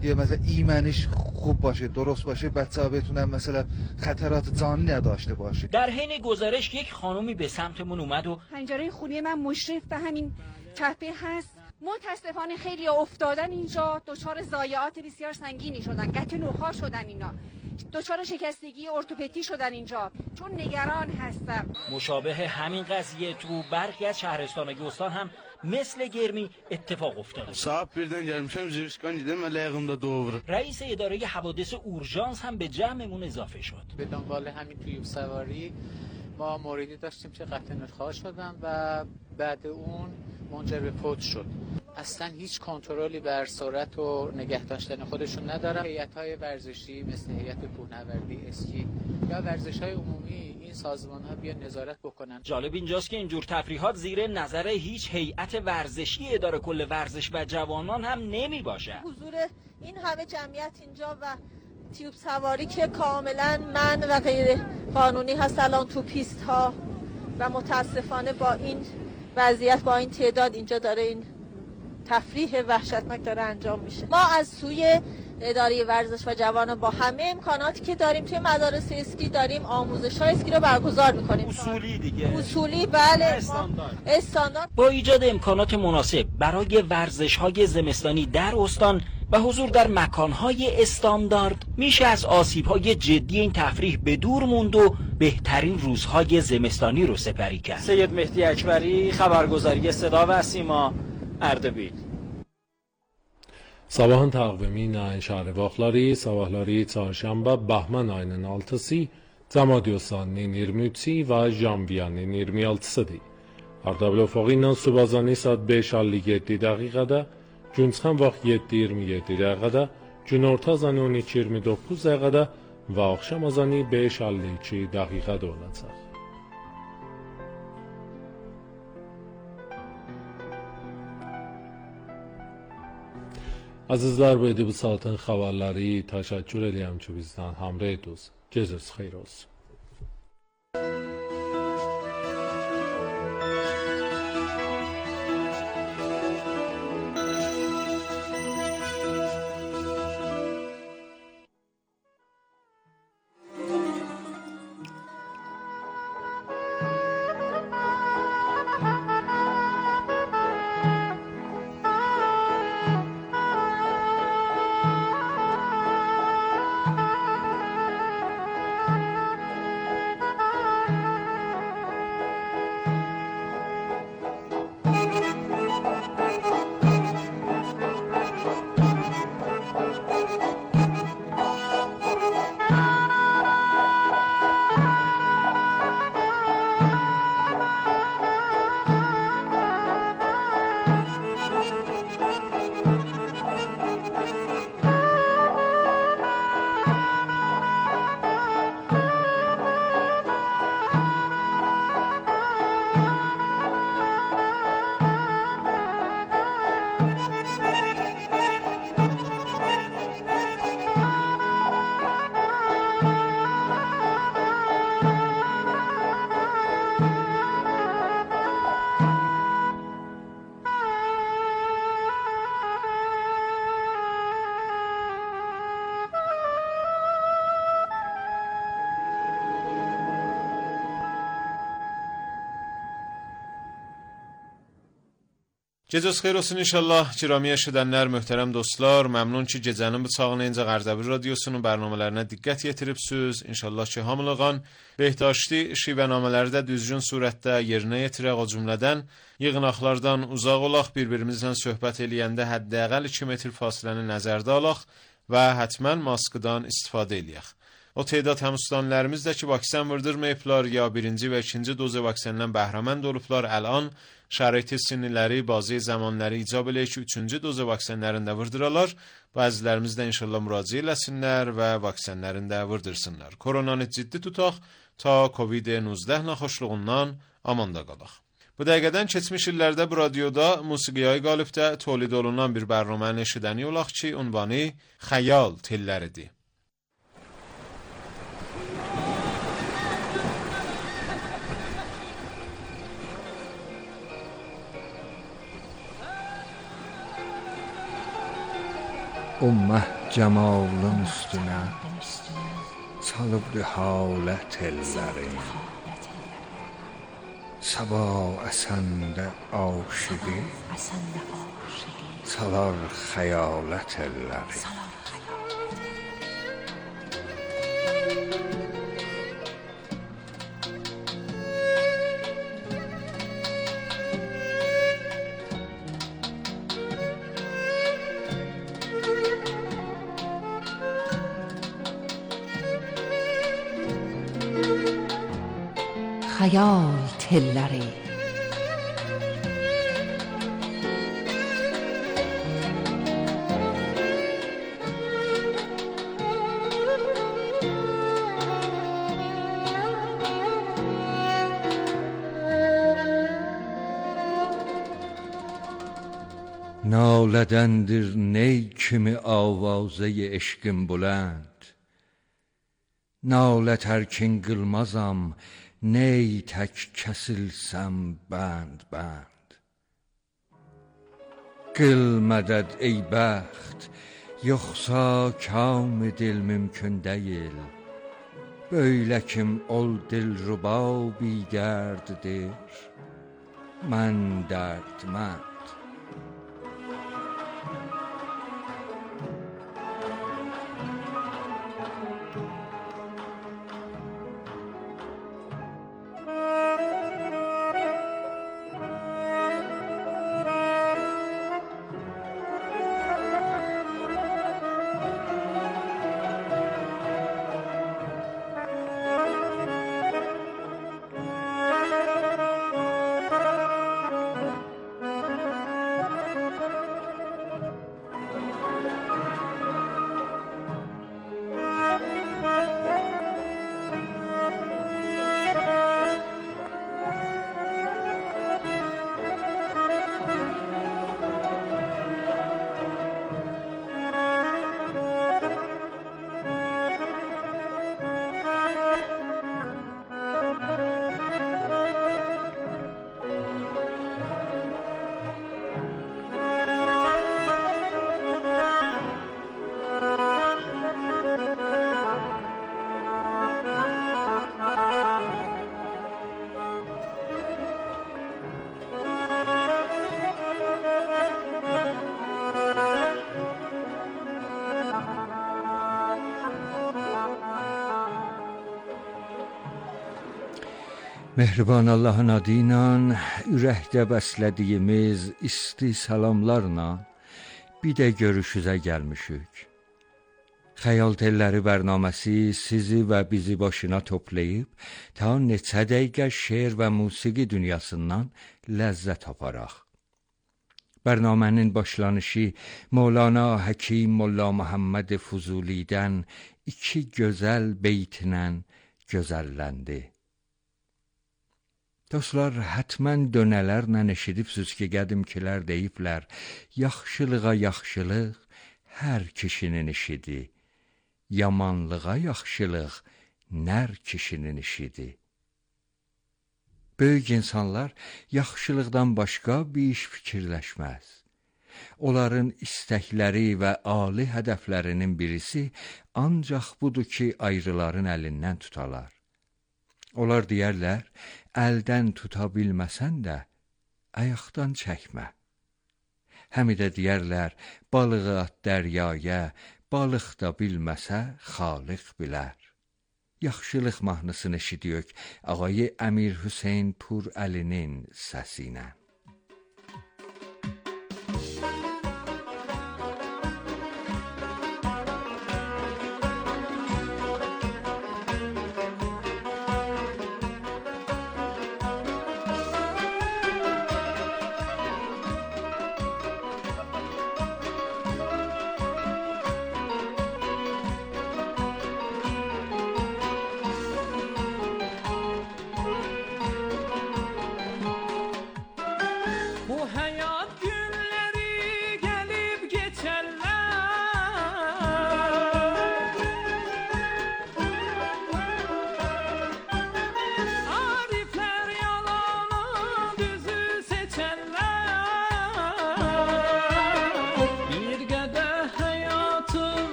یه مثلا ایمنیش خوب باشه، درست باشه، بچه‌ها بتونن مثلا خطرات جانی نداشته باشه. در حین گزارش یک خانومی به سمتمون اومد و پنجره خونه من مشرف به همین تپه هست. متاسفانه خیلی افتادن اینجا، دچار ضایعات بسیار سنگینی شدن، قطع نخاع شدن، اینا دچار شکستگی ارتوپدی شدن اینجا، چون نگران هستم. مشابه همین قضیه تو برخی از شهرستان‌های استان هم مثل گرمی اتفاق افتاده. Saat birden gelmişim, Zirişkan dedim, lağımda doğru. رئیس اداره حوادث اورژانس هم به جمعمون اضافه شد. به دنبال همین تویوب سواری ما موردی داشتیم که قطع نخاع شدن و بعد اون منجر به فوت شد. اصلا هیچ کنترلی بر سرعت و نگه داشتن خودشون ندارن. هیئت‌های ورزشی مثل هیئت کوهنوردی، اسکی یا ورزش‌های عمومی این سازمان‌ها بیان نظارت بکنن. جالب اینجاست که اینجور تفریحات زیر نظر هیچ هیئت ورزشی اداره کل ورزش و جوانان هم نمی باشه. حضور این همه جمعیت اینجا و تیوب سواری که کاملا من و غیر قانونی هست الان تو پیست ها و متاسفانه با این وضعیت، با این تعداد اینجا داره این تفریح وحشتناک داره انجام میشه. ما از سوی اداره ورزش و جوانان با همه امکاناتی که داریم توی مدارس اسکی داریم آموزش‌های اسکی رو برگزار می‌کنیم. اصولی دیگه. اصولی بله. استاندارد. استاندارد. با ایجاد امکانات مناسب برای ورزش‌های زمستانی در استان و حضور در مکان‌های استاندارد میشه از آسیب‌های جدی این تفریح به دور موند و بهترین روزهای زمستانی رو سپری کرد. سید مهدی اکبری، خبرگزاری صدا و سیما، اردبیل. Sabahın təqvimi ilə şəhəri vaxtları, sabahları çarşamba Bahman ayının altısı, Camadyossanın iyirmi üçü və Janviyanın iyirmi altısıdır. Ardabil ofağı ilə subazani saat beş əlli yeddi dəqiqədə, Günçxan vaxt yeddi iyirmi yeddi dəqiqədə, günorta azanı on iki iyirmi doqquz dəqiqədə və axşam azanı beş əlli iki dəqiqədə olacaq. Azizlər, bu idi bu saatın xəbərləri. Təşəkkür edirəm ki, bizdən həmrəy idiniz. Gecəniz xeyir olsun. Gecəniz xeyir olsun inşallah. Kirami eşidənlər, möhtərəm dostlar, məmnun ki, gecənin bıçağını incə Qərdəbil radiosunun bərnamələrinə diqqət yetiribsiniz. İnşallah ki, hamılığan behdaşti şivənamələrdə düzgün surətdə yerinə yetirək, o cümlədən yığınaqlardan uzaq olaq, bir-birimizlə söhbət eləyəndə həddəqəl iki metr fasiləni nəzərdə alaq və hətmən maskıdan istifadə eləyək. O tədat həmüstanlərimiz də ki, vaksin vurdurmayıblar ya birinci və ikinci doza vaksindən bəhrəmənd olublar, əlan şərait sinniləri, bazı zamanları icab eləyək ki, üçüncü doza vaksinlərində vurduralar, bəzilərimiz də inşallah müraciə eləsinlər və vaksinlərində vurdursınlar. Koronanı ciddi tutaq, ta kovid nüzdə naxoşluğundan amanda qalaq. Bu dəqiqədən keçmiş illərdə bu radioda musiqiyə qalibdə tolid olunan bir bərnaməni eşidəni olaq ki, ünvanı Xəyal telləridir. o meh cemalın üstüne salıbdı halət ellərim. Sabah əsəndə aşıqı salar xəyalət ellərim. xəyal telləri. Nalədəndir ney kimi avazəyi eşqim bülənd. Nalə tərkin qılmazam, ney tək kəsilsəm bənd bənd. Qıl mədəd ey bəxt, yoxsa kam dil mümkün deyil. Böylə kim ol dilruba bi dərddir, mən dərdmənd. Mehriban Allahın adı ilə ürəkdə bəslədiyimiz isti salamlarla bir də görüşüzə gəlmişik. Xəyal telləri bərnaməsi sizi və bizi başına toplayıb ta neçə dəqiqə şeir və musiqi dünyasından ləzzət aparaq. Bərnamənin başlanışı Mevlana Həkim Molla Muhammed Fuzulidən iki gözəl beytlə gözəlləndi. Dostlar, hətmən dönələrlə eşidibsiniz ki, qədimkilər deyiblər, yaxşılığa yaxşılıq hər kişinin işidir, yamanlığa yaxşılıq nər kişinin işidir. Böyük insanlar yaxşılıqdan başqa bir iş fikirləşməz. Onların istəkləri və ali hədəflərinin birisi ancaq budur ki, ayrıların əlindən tutalar. Onlar deyərlər, əldən tuta bilməsən də, ayaqdan çəkmə. Həmi də deyərlər, balığı at dəryaya, balıq da bilməsə, xaliq bilər. Yaxşılıq mahnısını eşidiyük, ağayı Əmir Hüseyn Pur Əlinin səsi ilə.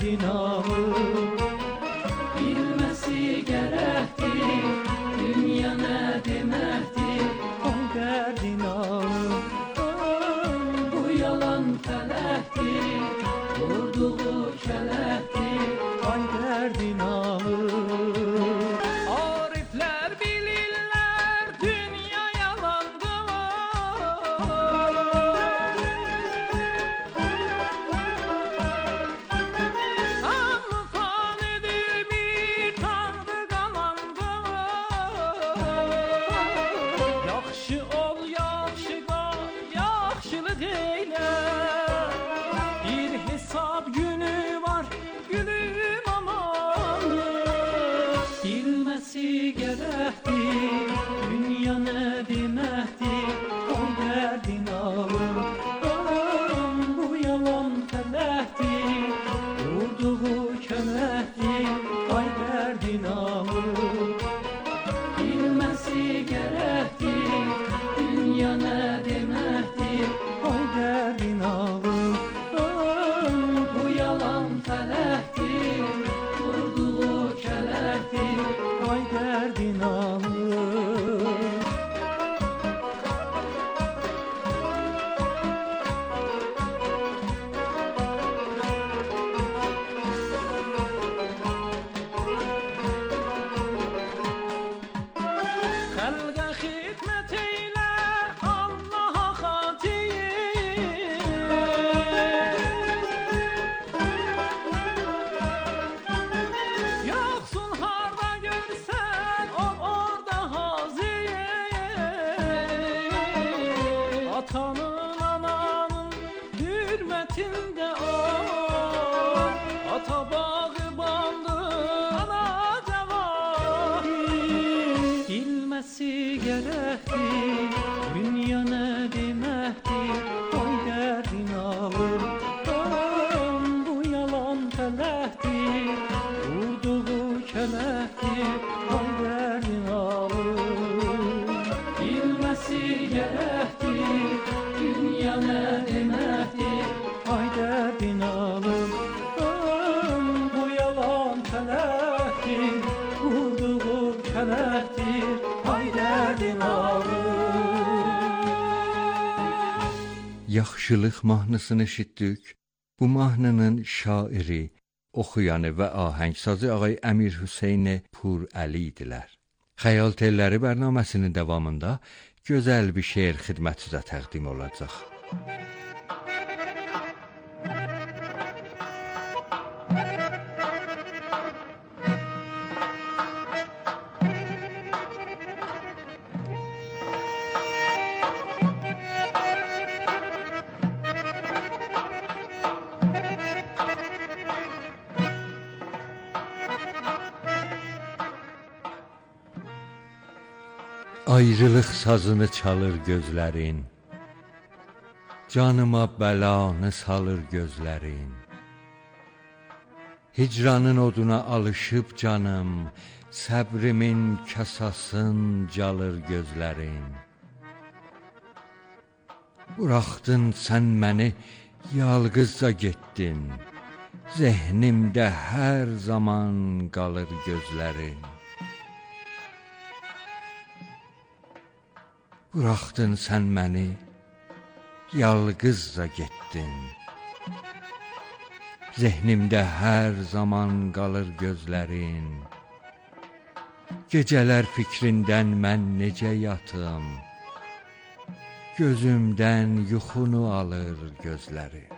derdin alır. Bilmesi gərəkdir, dünya nə deməkdir, o dərdin alır. Bu yalan fələkdir, vurduğu kələkdir, ay dərdin alır. Ariflər bilirlər, dünya yalandır. Hamı fanidir, bir tanrı qalandır. Yaxşı ol, yaxşı qal, yaxşılıq eylə. Bir hesab günü var, gülüm aman. Bilməsi gərəkdir, dünya nə deməkdir, o dərdin alır. Bu yalan fələkdir, vurduğu kələkdir, ay dərdin alır. Bilməsi gərəkdir, dünya nə deməkdir, ay dərdin alır. Bu yalan fələkdir, vurduğu kələkdir, ay dərdin alır. Xəlqə xidmət eylə, Allaha xatir. Yoxsul harda görsən, ol orada hazir. Atanın, ananın hürmətində ol. Ata bağbandır, ana cavahir. Bilməsi gərəkdir, dünya nə deməkdir, ay dərdin alır. Bu yalan fələkdir, vurduğu kələkdir, ay dərdin alır. Bilməsi gərəkdir, dünya nə deməkdir, ay dərdin alır. Bu yalan fələkdir, vurduğu kələkdir, ay dərdin alır. Yaxşılıq mahnısını eşitdik. Bu mahnının şairi, oxuyanı və ahəngsazı ağay Əmir Hüseyn Pur Əli idilər. Xəyal telləri bərnaməsinin davamında gözəl bir şeir xidmətinizə təqdim olacaq. Ayrılıq sazını çalır gözlərin, canıma bəlanı salır gözlərin. Hicranın oduna alışıb canım, səbrimin kasasın calır gözlərin. Buraxdın sən məni, yalqızca getdin, zehnimdə hər zaman qalır gözlərin. Buraxdın sən məni, yalqızca getdin, zehnimdə hər zaman qalır gözlərin. Gecələr fikrindən mən necə yatım, gözümdən yuxunu alır gözlərin.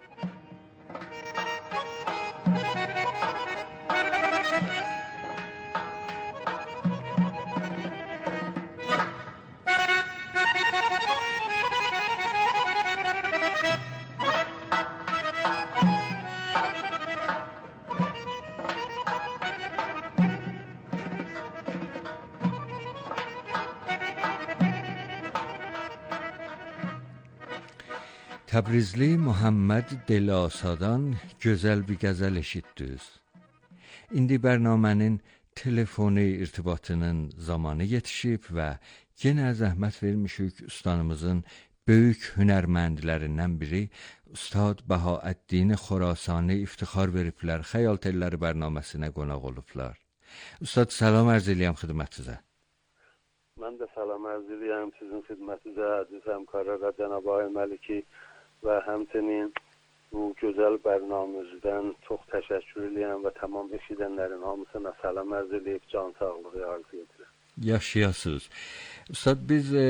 Təbrizli Muhammed Delasadan gözəl bir qəzəl eşitdiniz. İndi bərnamənin telefoni irtibatının zamanı yetişib və yenə zəhmət vermişik ustanımızın böyük hünərməndlərindən biri Ustad Bahaəddin Xorasani iftixar veriblər, Xəyal Telləri bərnaməsinə qonaq olublar. Ustad, salam arz eləyəm xidmətinizə. Mən də salam arz eləyəm sizin xidmətinizə, əziz həmkarlara, Cənab Ağay Məliki və həmçinin bu gözəl bərnaməmizdən çox təşəkkür eləyəm və tamam eşidənlərin hamısına salam arz eləyib can sağlığı arzu edirəm. Yaşayasınız. Ustad, biz e,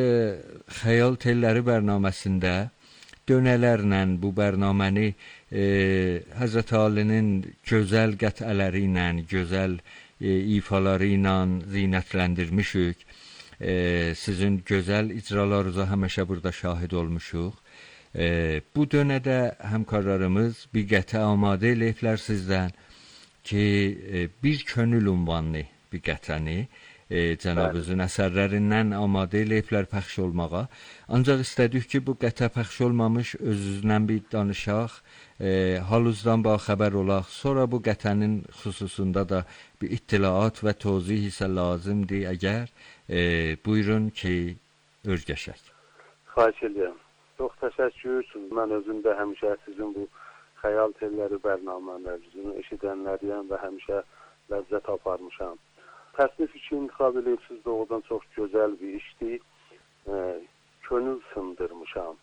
Xəyal Telləri bərnaməsində dönələrlə bu bərnaməni e, Həzrət Alinin gözəl qətələri ilə, gözəl e, ifaları ilə zinətləndirmişik. E, sizin gözəl icralarınıza həmişə burada şahid olmuşuq. E, bu dönədə həmkarlarımız bir qətə amadə eləyiblər sizdən ki, e, bir könül ünvanlı bir qətəni E, Cənabınızın əsərlərindən amadə eləyiblər pəxş olmağa. Ancaq istədik ki, bu qətə pəxş olmamış özünüzdən bir danışaq, e, halınızdan xəbər olaq. Sonra bu qətənin xüsusunda da bir ittilaat və tozih isə lazımdır. Əgər e, buyurun ki, örgəşək. Xahiş edirəm. Çox təşəkkür. Mən özüm də həmişə sizin bu Xəyal Telləri bərnamələrinizi eşidənləriyəm və həmişə ləzzət aparmışam. Təsnif üçün intiqab eləyibsiz doğrudan çox gözəl bir işdir. E, könül sındırmışam.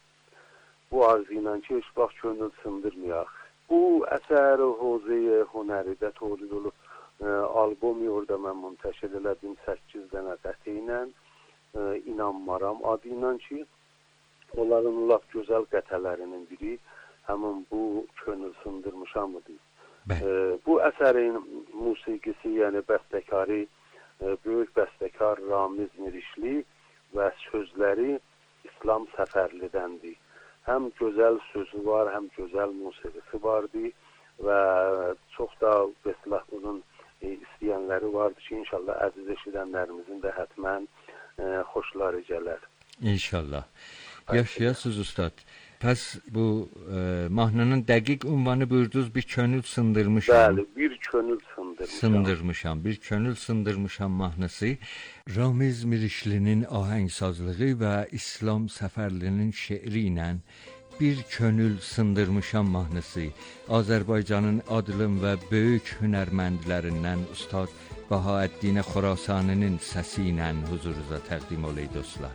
Bu arzu ilə ki, heç vaxt könül sındırmayaq. Bu əsər Hozey Hünəridə tolid olub, e, albomi orada mən müntəşir elədim səkkiz dənə qəti ilə, e, İnanmaram adı ilə ki, onların lap gözəl qətələrinin biri həmin bu könül sındırmışamıdır. E, bu əsərin musiqisi, yəni bəstəkarı, böyük bəstəkar Ramiz Mirişli və sözləri İslam Səfərlidəndir. Həm gözəl sözü var, həm gözəl musiqisi vardır və çox da beslah bunun e, istəyənləri vardır ki, inşallah əziz eşidənlərimizin də hətmən e, xoşları gələr. İnşallah. Yaşayasınız ustad. Pəs bu e, mahnının dəqiq ünvanı buyurdunuz, bir könül sındırmışam. Bəli, bir könül sındırmışam. Sındırmışam, bir könül sındırmışam mahnısı. Ramiz Mirişlinin ahəngsazlığı və İslam Səfərlinin şeiri ilə bir könül sındırmışam mahnısı Azərbaycanın adlım və böyük hünərməndlərindən Ustad Bahaəddin Xorasaninin səsi ilə huzurunuza təqdim olay dostlar.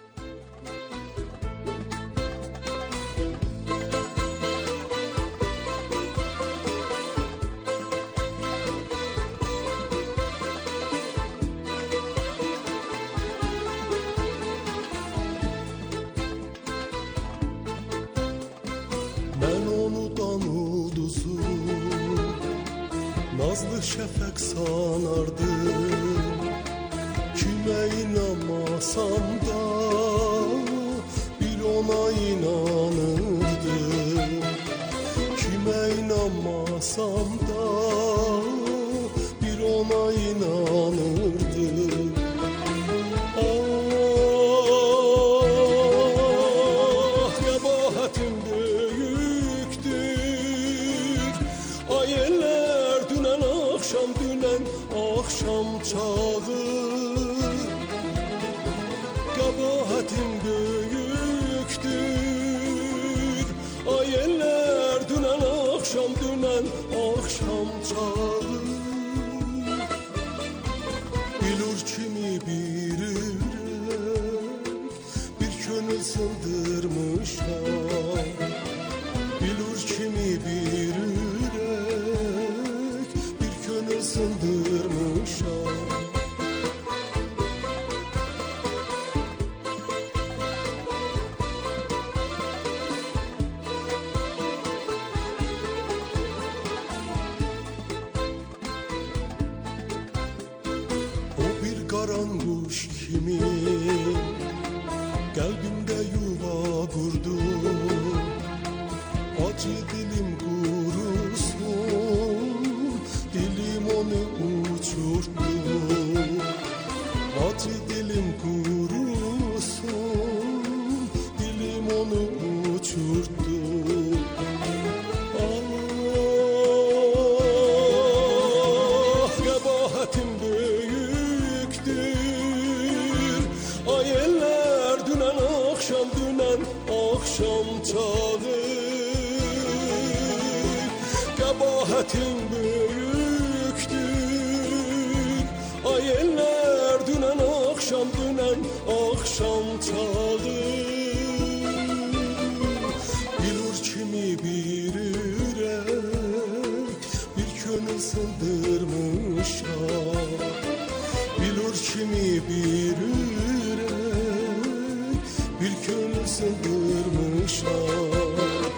Nazlı şəfəq sanardım, kimə inanmasam da bir ona inanırdım. Kimə inanmasam da bir ona inanırdım. Ah, qəbahətim böyükdür, ay eller dünən axşam, dünən axşam çağı. Qəbahətim böyükdür, ay eller dünən axşam, dünən axşam çağı. Bilur kimi bir ürək, bir könül sındırmışam. Bilur kimi bir ürək, bir könül sındırmışam. Qaranquş kimi qəlbimdə yuva qurdu, acı dilim qurusun, dilim onu uçurdu. Acı dilim qurusun, dilim onu uçurdu. Ah, qəbahətim axşam, dünən axşam çağı. qəbahatin böyükdür. Ay eller dünən axşam, dünən axşam çağı. Bilur kimi bir ürək, bir könül sındırmışam. Bilur kimi bir ürək, bir könül sındırmışam.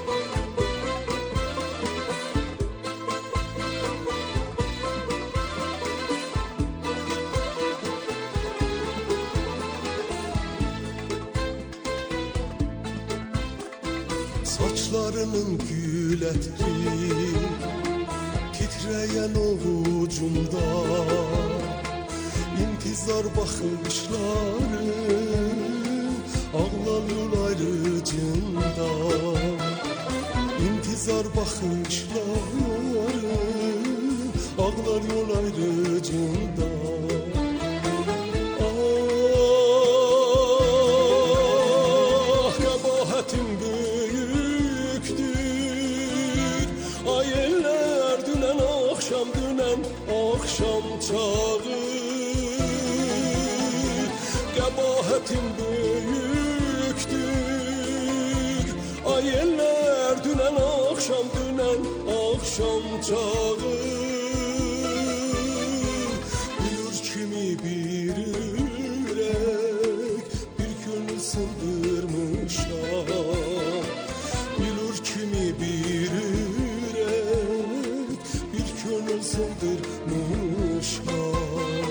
Saçlarının gül ətri titrəyən ovucumda, intizar baxışları ağlar yol ayrıcında. İntizar baxışları ağlar yol ayrıcında. Ah, qəbahatim böyükdür. Ay eller dünən axşam, dünən axşam çağı. Qəbahatim böyükdür. Ay eller dünən axşam, dünən axşam çağı. Bilur kimi bir ürək, bir könül sındırmışam. Bilur kimi bir ürək, bir könül sındırmışam.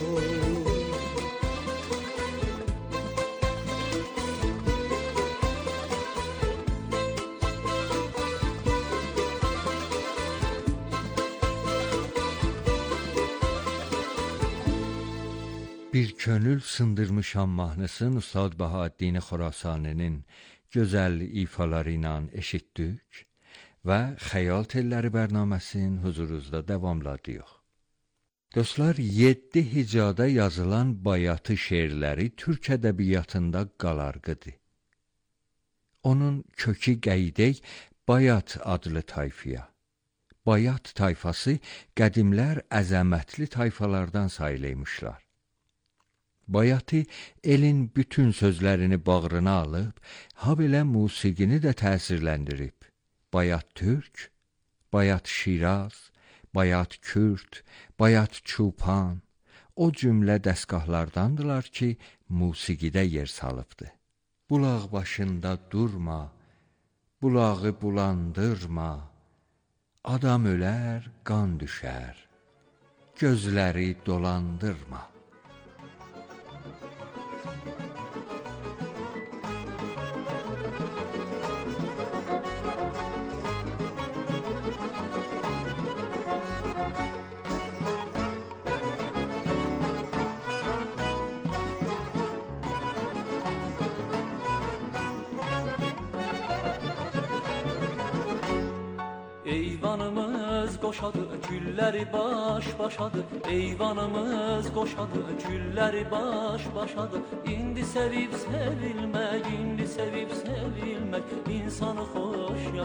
Bir könül sındırmışam mahnısını Ustad Bahaəddin Xorasani'nin gözəl ifaları ilə eşitdik və Xəyal Telləri bərnaməsinin huzurunuzda davamladıq. Dostlar, yeddi hicada yazılan bayatı şeirləri Türk ədəbiyyatında qalarqıdır. Onun kökü qeydək Bayat adlı tayfaya. Bayat tayfası qədimlər əzəmətli tayfalardan sayılmışlar. Bayatı elin bütün sözlərini bağrına alıb, habelə musiqini də təsirləndirib. Bayat Türk, Bayat Şiraz, Bayat Kürt, Bayat Çupan, o cümlə dəstgahlardandılar ki, musiqidə yer salıbdı. Bulaq başında durma, bulağı bulandırma, adam ölər, qan düşər, gözləri dolandırma. Eyvanımız qoşadı, gülləri baş başadı. Eyvanımız qoşadı, gülləri baş başadı. İndi sevib sevilmək, indi sevib sevilmək insanı xoş yaşadı.